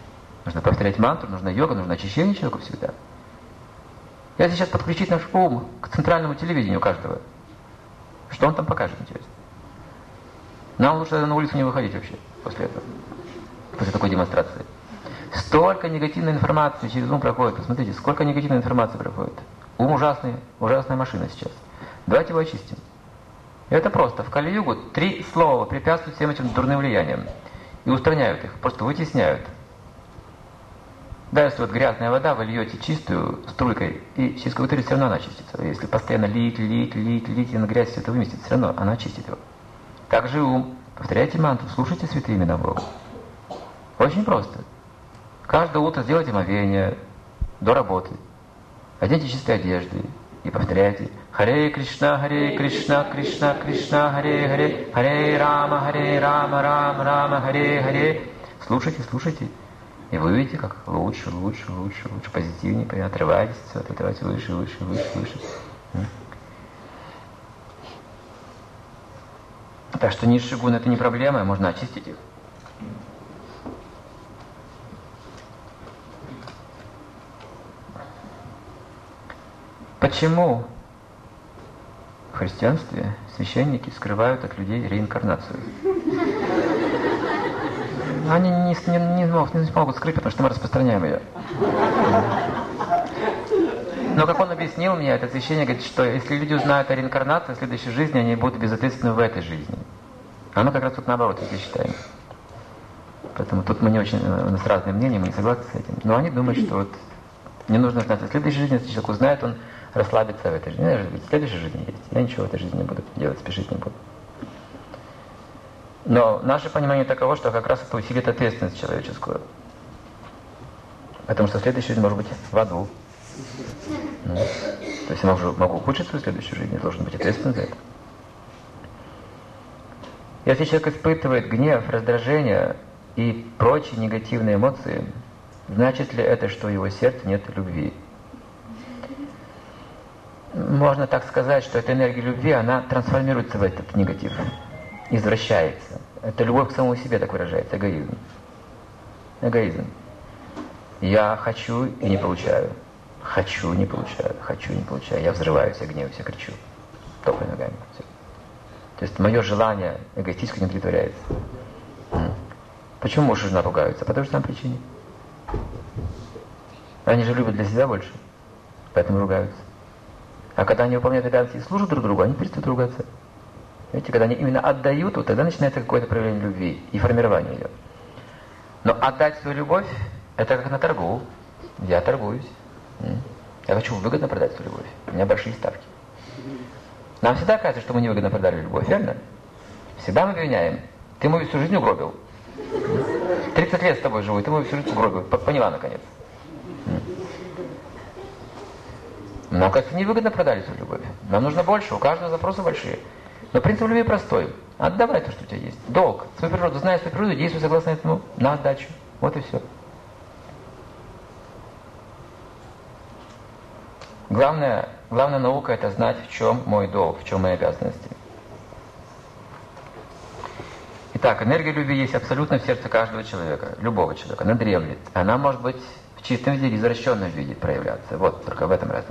Нужно повторять мантру, нужна йога, нужно очищение человеку всегда. Если сейчас подключить наш ум к центральному телевидению каждого, что он там покажет, интересно? Нам лучше на улицу не выходить вообще после этого, после такой демонстрации. Столько негативной информации через ум проходит. Посмотрите, сколько негативной информации проходит. Ум ужасный, ужасная машина сейчас. Давайте его очистим. Это просто. В Кали-югу три слова препятствуют всем этим дурным влияниям. И устраняют их, просто вытесняют. Да, если вот грязная вода, вы льете чистую струйкой, и через какое-то время все равно она очистится. Если постоянно лить, лить, лить, лить, и на грязь все это выместит, все равно она очистит его. Так же ум. Повторяйте мантру, слушайте святые имена Бога. Очень просто. Каждое утро сделайте омовение до работы. Оденьте чистые одежды и повторяйте Харе Кришна, Харе Кришна, Кришна, Кришна, Харе Харе, Харе Рама, Харе Рама, Рама, Рама, Харе Харе. Слушайте, слушайте. И вы увидите, как лучше, лучше, лучше, лучше, позитивнее, отрывайтесь, отрывайтесь выше, выше, выше, выше. Так что низшие гуны — это не проблема, можно очистить их. Почему в христианстве священники скрывают от людей реинкарнацию? Они не, не, не, смогут, не смогут скрыть, потому что мы распространяем ее. Но как он объяснил мне, этот священник говорит, что если люди узнают о реинкарнации в следующей жизни, они будут безответственны в этой жизни. А мы как раз тут наоборот это считаем. Поэтому тут мы не очень, у нас разные мнения, мы не согласны с этим. Но они думают, что вот не нужно знать о следующей жизни, если человек узнает, он расслабится в этой жизни. Я же в следующей жизни есть. Я ничего в этой жизни не буду делать, спешить не буду. Но наше понимание таково, что как раз это усилит ответственность человеческую. Потому что следующая жизнь может быть в аду. Ну, то есть я могу, могу ухудшить свою следующую жизнь, я должен быть ответственен за это. Если человек испытывает гнев, раздражение и прочие негативные эмоции, значит ли это, что в его сердце нет любви? Можно так сказать, что эта энергия любви, она трансформируется в этот негатив, извращается. Это любовь к самому себе так выражается, эгоизм. Эгоизм. Я хочу и не получаю. Хочу, не получаю. Хочу, не получаю. Я взрываюсь, я гневаюсь, я кричу. Топай ногами. Все. То есть мое желание эгоистически не удовлетворяется. Почему муж и жена ругаются? По той же самой причине. Они же любят для себя больше, поэтому ругаются. А когда они выполняют обязанности и служат друг другу, они перестают ругаться. Видите, когда они именно отдают, вот тогда начинается какое-то проявление любви и формирование ее. Но отдать свою любовь, это как на торгу. Я торгуюсь. Я хочу выгодно продать свою любовь. У меня большие ставки. Нам всегда кажется, что мы невыгодно продали любовь, верно? Всегда мы обвиняем. Ты мою всю жизнь угробил. тридцать лет с тобой живу, и ты мою всю жизнь угробил. Поняла, наконец. Нам, кажется, невыгодно продали свою любовь. Нам нужно больше, у каждого запросы большие. Но принцип любви простой. Отдавай то, что у тебя есть. Долг. Свою природу. Зная свою природу, действуй согласно этому на отдачу. Вот и все. Главная, главная наука — это знать, в чем мой долг, в чем мои обязанности. Итак, энергия любви есть абсолютно в сердце каждого человека, любого человека. Она дремлет. Она может быть в чистом виде, в извращенном виде проявляться. Вот только в этом разница.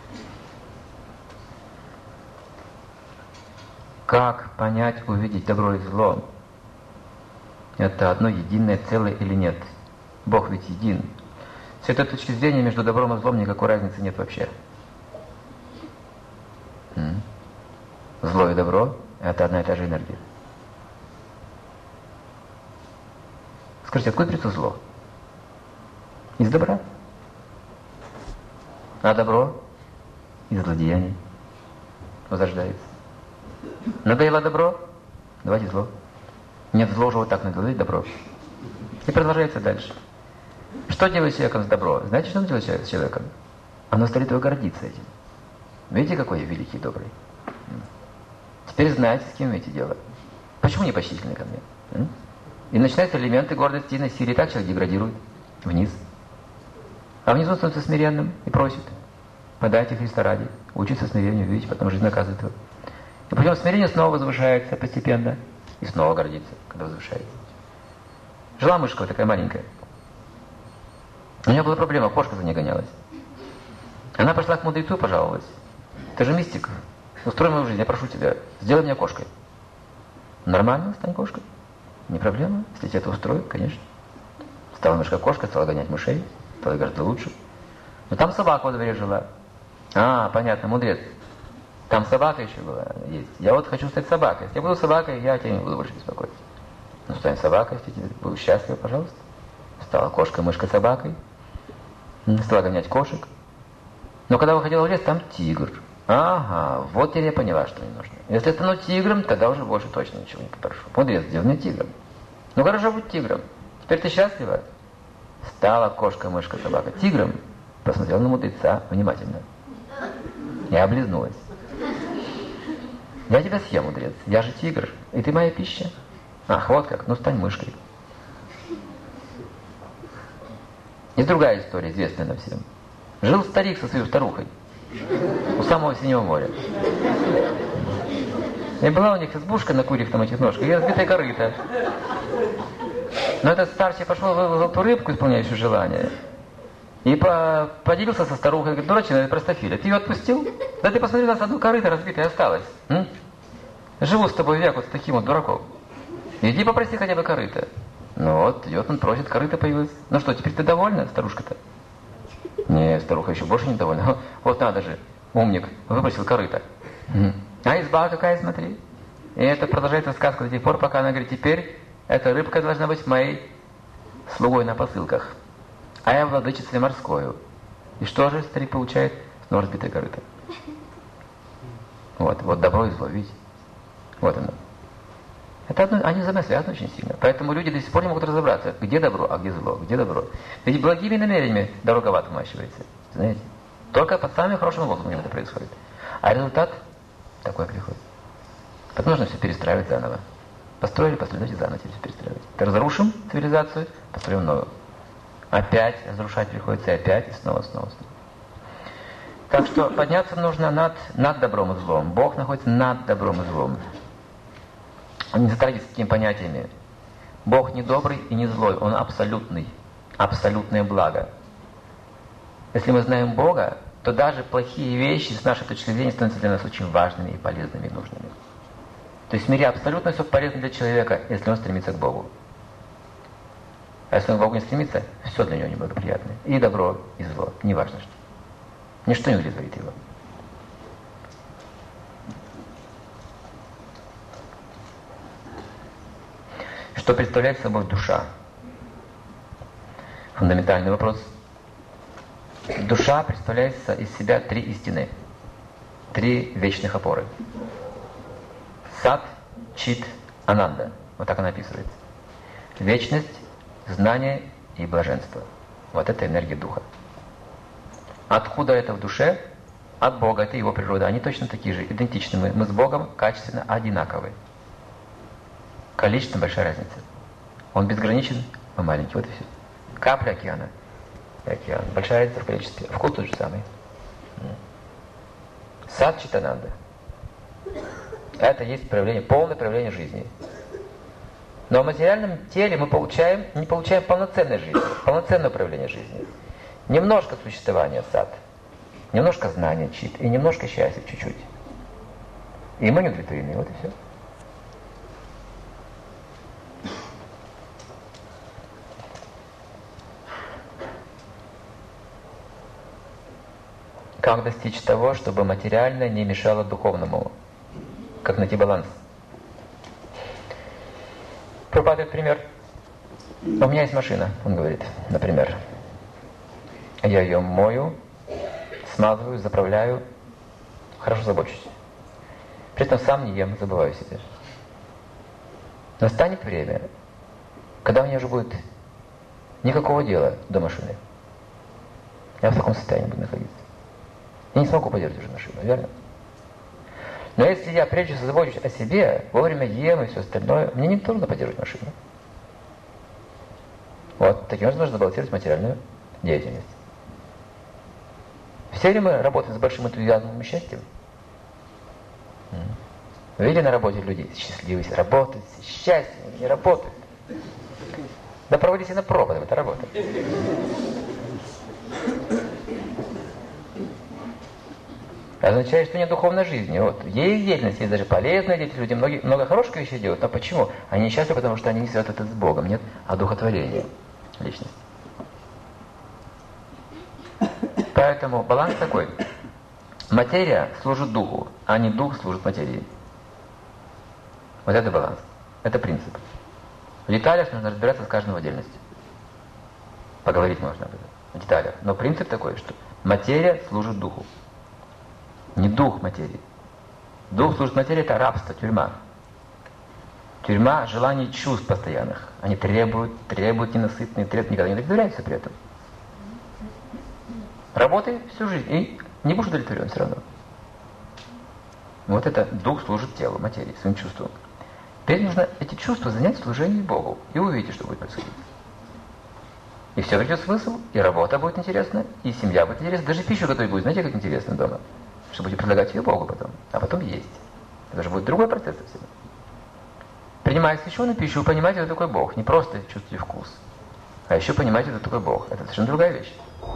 Как понять, увидеть добро и зло? Это одно единое целое или нет? Бог ведь един. С этой точки зрения между добром и злом никакой разницы нет вообще. Зло и добро — это одна и та же энергия. Скажите, откуда берется зло? Из добра. А добро из злодеяний возрождается. Надоело добро? Давайте зло. Нет, зло уже вот так надо, добро. И продолжается дальше. Что делает человеком с добро? Знаете, что он делает с человеком? Оно стали его гордиться этим. Видите, какой я великий и добрый? Теперь знаете, с кем имеете дело. Почему не почтительны ко мне? И начинаются элементы гордости и насилия. Так человек деградирует вниз. А внизу он становится смиренным и просит: подайте Христа ради, учиться смирению, видите, потом жизнь наказывает его. И путем смирения снова возвышается постепенно. И снова гордится, когда возвышается. Жила мышка вот такая маленькая. У нее была проблема, кошка за ней гонялась. Она пошла к мудрецу, пожаловалась. Ты же мистик. Устрой мою жизнь, я прошу тебя. Сделай меня кошкой. Нормально, стань кошкой. Не проблема, если тебе это устроит, конечно. Стала мышка кошка, стала гонять мышей. Стала гораздо лучше. Но там собака во дворе жила. А, понятно, мудрец. Там собака еще была, есть. Я вот хочу стать собакой. Если я буду собакой, я тебя не буду больше беспокоить. Ну, стань собакой, если тебе буду счастлива, пожалуйста. Стала кошка, мышка собакой. Стала гонять кошек. Но когда выходила в лес, там тигр. Ага, вот теперь я поняла, что мне нужно. Если стану тигром, тогда уже больше точно ничего не попрошу. Мудрец, сделай меня тигром. Ну хорошо, будь тигром. Теперь ты счастлива? Стала кошка, мышка, собака тигром. Посмотрела на мудреца внимательно. И облизнулась. Я тебя съем, мудрец. Я же тигр. И ты моя пища. Ах, вот как. Ну, стань мышкой. Есть другая история, известная нам всем. Жил старик со своей старухой у самого Синего моря. И была у них избушка на курьих там этих ножках, и разбитая корыта. Но этот старчий пошел, выловил ту рыбку, исполняющую желание, и по поделился со старухой. Говорит, дурачина, простофиля, ты ее отпустил? Да ты посмотри, у нас одно корыто разбитое осталось. М? Живу с тобой век вот с таким вот дураком. Иди попроси хотя бы корыто. Ну вот, идет он просит, корыто появилось. Ну что, теперь ты довольна, старушка-то? Не, старуха еще больше не довольна. Вот надо же, умник, выбросил корыто. А изба какая, смотри. И это продолжается сказка до тех пор, пока она говорит, теперь эта рыбка должна быть моей слугой на посылках. А я владычицей морскою. И что же старик получает? Снова разбитое корыто. Вот, вот добро и зло, видите? Вот оно. Это одно, они взаимосвязаны очень сильно. Поэтому люди до сих пор не могут разобраться, где добро, а где зло, где добро. Ведь благими намерениями дорога в ад умащивается. Знаете? Только под самым хорошим лозунгом это происходит. А результат такой приходит. Поэтому нужно все перестраивать заново. Построили, построили, заново все перестраивать. Так разрушим цивилизацию, построим новую. Опять разрушать приходится, и опять, и снова, снова, снова. Так что подняться нужно над, над добром и злом. Бог находится над добром и злом. Не затрагивайтесь с такими понятиями. Бог не добрый и не злой, Он абсолютный. Абсолютное благо. Если мы знаем Бога, то даже плохие вещи с нашей точки зрения становятся для нас очень важными и полезными и нужными. То есть в мире абсолютно все полезно для человека, если он стремится к Богу. А если он к Богу не стремится, все для него неблагоприятное. И добро, и зло. Не важно что. Ничто не удовлетворит его. Что представляет собой душа? Фундаментальный вопрос. Душа представляет из себя три истины, три вечных опоры. Сат, Чит, Ананда. Вот так она описывается. Вечность, знание и блаженство. Вот это энергия духа. Откуда это в душе? От Бога, это его природа. Они точно такие же, идентичны. Мы, мы с Богом качественно одинаковы. Количественно большая разница. Он безграничен, мы маленький. Вот и все. Капля океана. Океан. Большая разница в количестве. Вкус тот же самый. Сад Читананда. Это есть проявление, полное проявление жизни. Но в материальном теле мы получаем, не получаем полноценной жизни, полноценное проявление жизни. Немножко существования сад, немножко знания чит и немножко счастья чуть-чуть. И мы не удовлетворены, вот и все. Как достичь того, чтобы материальное не мешало духовному? Как найти баланс? Пропадает пример. У меня есть машина, он говорит, например. Я ее мою, смазываю, заправляю, хорошо забочусь. При этом сам не ем, забываю себе. Настанет время, когда у меня уже будет никакого дела до машины. Я в таком состоянии буду находиться. Я не смогу подержать уже машину, верно? Но если я прежде всего забочусь о себе, вовремя ем и все остальное, мне не трудно поддерживать машину. Вот, таким образом нужно балансировать материальную деятельность. Все ли мы работаем с большим энтузиазмом и счастьем? Вы видели на работе людей счастливые, работают, счастье, не работают. Да проводите на проводах, это работа. означает, что нет духовной жизни. Вот. Есть деятельность, есть даже полезная деятельность, люди многие, много хороших вещей делают. Но почему? Они несчастны, потому что они не связаны это с Богом, нет одухотворения личности. Поэтому баланс такой. Материя служит духу, а не дух служит материи. Вот это баланс. Это принцип. В деталях нужно разбираться с каждым в отдельности. Поговорить можно об этом. В деталях. Но принцип такой, что материя служит духу. Не дух материи. Дух служит материи — это рабство, тюрьма. Тюрьма желаний чувств постоянных. Они требуют, требуют ненасытные, требуют, никогда не удовлетворяются при этом. Работай всю жизнь и не будешь удовлетворен все равно. Вот это дух служит телу, материи, своим чувствам. Теперь нужно эти чувства занять в служении Богу. И вы увидите, что будет происходить. И все придет смысл, и работа будет интересна, и семья будет интересна, даже пищу готовить будет. Знаете, как интересно дома? Что будете предлагать ее Богу потом, а потом есть. Это же будет другой процесс совсем. Принимая священную пищу, вы понимаете, что такое Бог. Не просто чувствуете вкус, а еще понимаете, что такое Бог. Это совершенно другая вещь.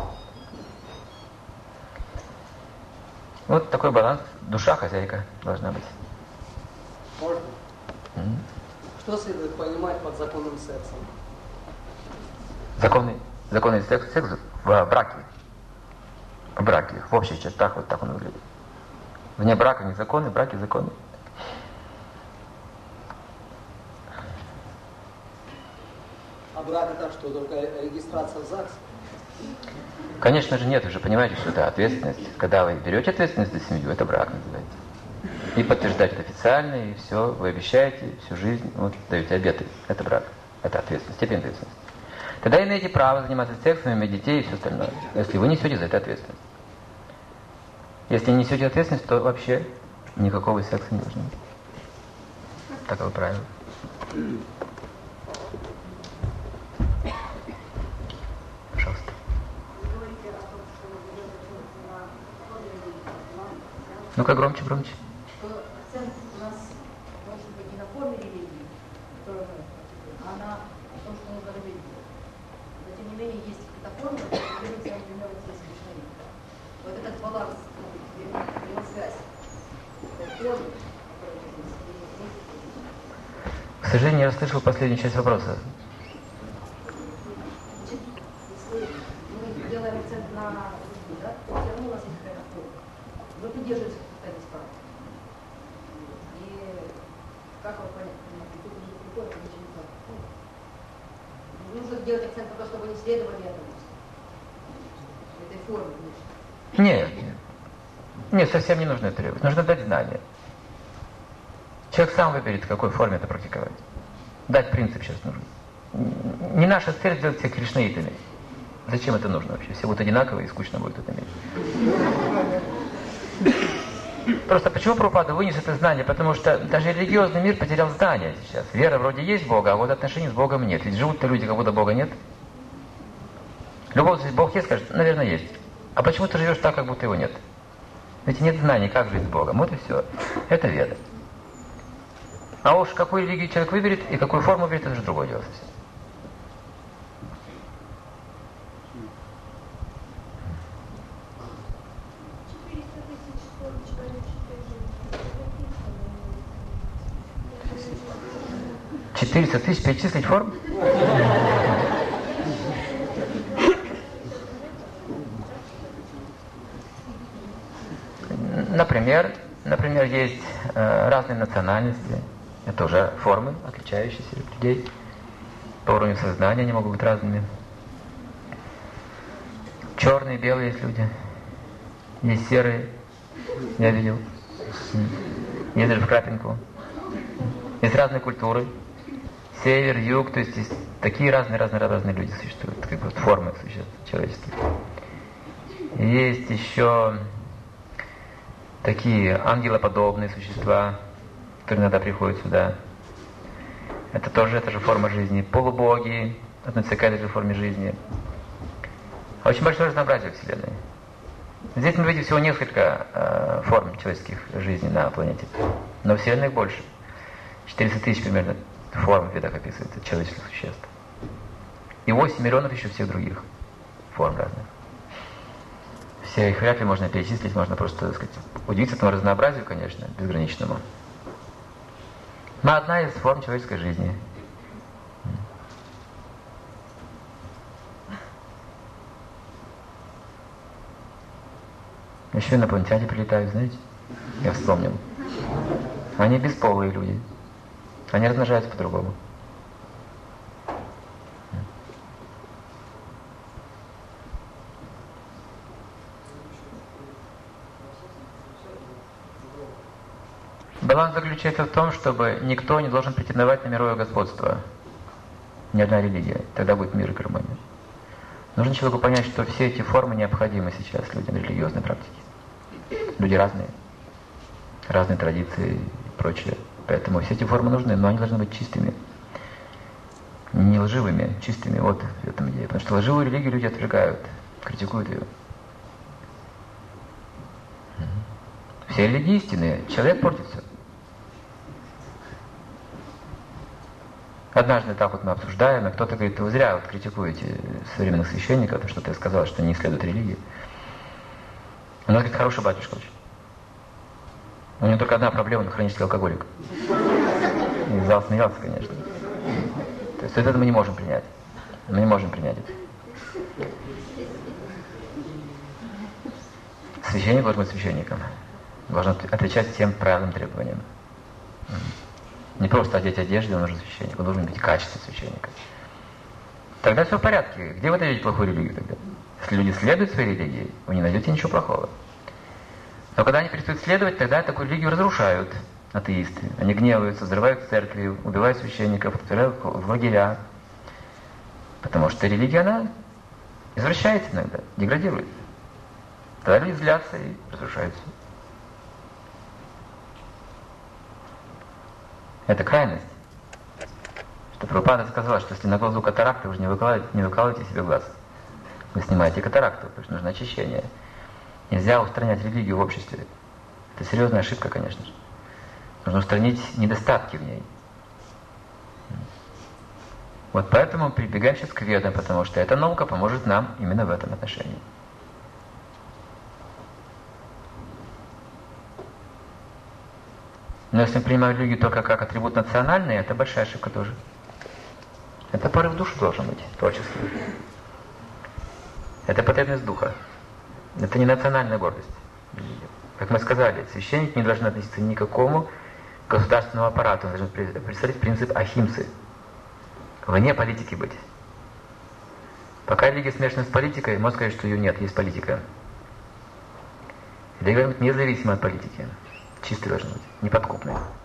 Вот такой баланс. Душа хозяйка должна быть. Можно? Mm-hmm. Что следует понимать под законным сексом? Законный, законный секс, секс в браке. В браке, в общих чертах вот так он выглядит. Вне брака незаконный, в браке законный. А брак это что, только регистрация в ЗАГСе? Конечно же нет, вы же понимаете, что это ответственность. Когда вы берете ответственность за семью, это брак называется. И подтверждать это официально, и все, вы обещаете всю жизнь, вот даете обеты. Это брак, это ответственность, степень ответственности. Тогда имеете право заниматься сексом, иметь детей и все остальное, если вы несете за это ответственность. Если не несете ответственность, то вообще никакого секса не должно быть. Такое правило. Пожалуйста. Ну-ка, громче, громче. Что акцент у нас может быть не на форме религии, которая, а на том, что нужно любить Бога. Но тем не менее есть какая-то форма, которая делится, например, вот здесь Кришнаи. Вот этот баланс, его связь, формы, которая здесь есть. К сожалению, я расслышал последнюю часть вопроса. Значит, если мы делаем акцент на религии, да, то все равно у нас есть какая-то форма. Вы придерживаетесь каких-то справ. И как вы понять, тут уже приходит, ничего не так. Нужно делать акцент на то, чтобы не следовали этому. Этой форме. Нет, нет. Нет, совсем не нужно это требовать. Нужно дать знания. Человек сам выберет, в какой форме это практиковать. Дать принцип сейчас нужно. Не наша цель сделать всех кришнаитами. Зачем это нужно вообще? Все будут одинаковые и скучно будет это иметь. Просто почему Прабхупада вынес это знание? Потому что даже религиозный мир потерял знания сейчас. Вера вроде есть Бога, а вот отношений с Богом нет. Ведь живут-то люди, как будто Бога нет. Любой, если Бог есть, скажет, наверное, есть. А почему ты живешь так, как будто его нет? Ведь нет знаний, как жить с Богом. Вот и все. Это веда. А уж какую религию человек выберет и какую форму выберет, это уже другое дело совсем. четыреста тысяч перечислить форм? Например, например, есть э, разные национальности. Это уже формы, отличающиеся от людей. По уровню сознания они могут быть разными. Черные, белые есть люди. Есть серые. Я видел. Есть даже в крапинку. Есть разные культуры. Север, юг, то есть есть такие разные-разные-разные люди существуют, как вот формы существуют человеческие. Есть еще такие ангелоподобные существа, которые иногда приходят сюда. Это тоже, это же форма жизни. Полубоги относятся к этой же форме жизни. Очень большое разнообразие Вселенной. Здесь мы видим всего несколько э, форм человеческих жизней на планете. Но Вселенной их больше. четыреста тысяч примерно форм в ведах описывается человеческих существ. И восемь миллионов еще всех других форм разных. все их вряд ли можно перечислить, можно просто, так сказать, удивиться этому разнообразию, конечно, безграничному. Но одна из форм человеческой жизни. Еще инопланетяне прилетают, знаете? Я вспомнил. Они бесполые люди. Они размножаются по-другому. Баланс заключается в том, чтобы никто не должен претендовать на мировое господство. Ни одна религия. Тогда будет мир и гармония. Нужно человеку понять, что все эти формы необходимы сейчас людям религиозной практики. Люди разные. Разные традиции и прочее. Поэтому все эти формы нужны, но они должны быть чистыми. Не лживыми, чистыми. Вот в этом идея. Потому что лживую религию люди отвергают, критикуют ее. Все религии истинные. Человек портится. Однажды так вот мы обсуждаем, и кто-то говорит: вы зря вот критикуете современных священников, то, что ты сказал, что не исследуют религии. У нас, говорит, хороший батюшка очень. У него только одна проблема, он хронический алкоголик. И зал смеялся, конечно. То есть это мы не можем принять. Мы не можем принять это. Священник должен быть священником. Должен отвечать всем правильным требованиям. Не просто одеть одежду, он нужен священник. Он должен быть качество священника. Тогда все в порядке. Где вы найдете плохую религию тогда? Если люди следуют своей религии, вы не найдете ничего плохого. Но когда они перестают следовать, тогда такую религию разрушают атеисты. Они гневаются, взрывают церкви, убивают священников, отправляют в лагеря. Потому что религия, она извращается иногда, деградирует. Тогда люди злятся и разрушаются. Это крайность. Что Прабхупада сказала, что если на глазу катаракта, вы же не выкалываете, не выкалываете себе глаз. Вы снимаете катаракту, потому что нужно очищение. Нельзя устранять религию в обществе. Это серьезная ошибка, конечно же. Нужно устранить недостатки в ней. Вот поэтому прибегаем сейчас к ведам, потому что эта наука поможет нам именно в этом отношении. Но если мы принимаем религию только как атрибут национальный, это большая ошибка тоже. Это порыв души должен быть, творческий. Это потребность духа. Это не национальная гордость. Как мы сказали, священник не должен относиться ни к какому государственному аппарату. Он должен представить принцип ахимсы. Вне политики быть. Пока религия смешана с политикой, можно сказать, что ее нет, есть политика. Религия должна быть независима от политики. Чистый должен быть, неподкупный.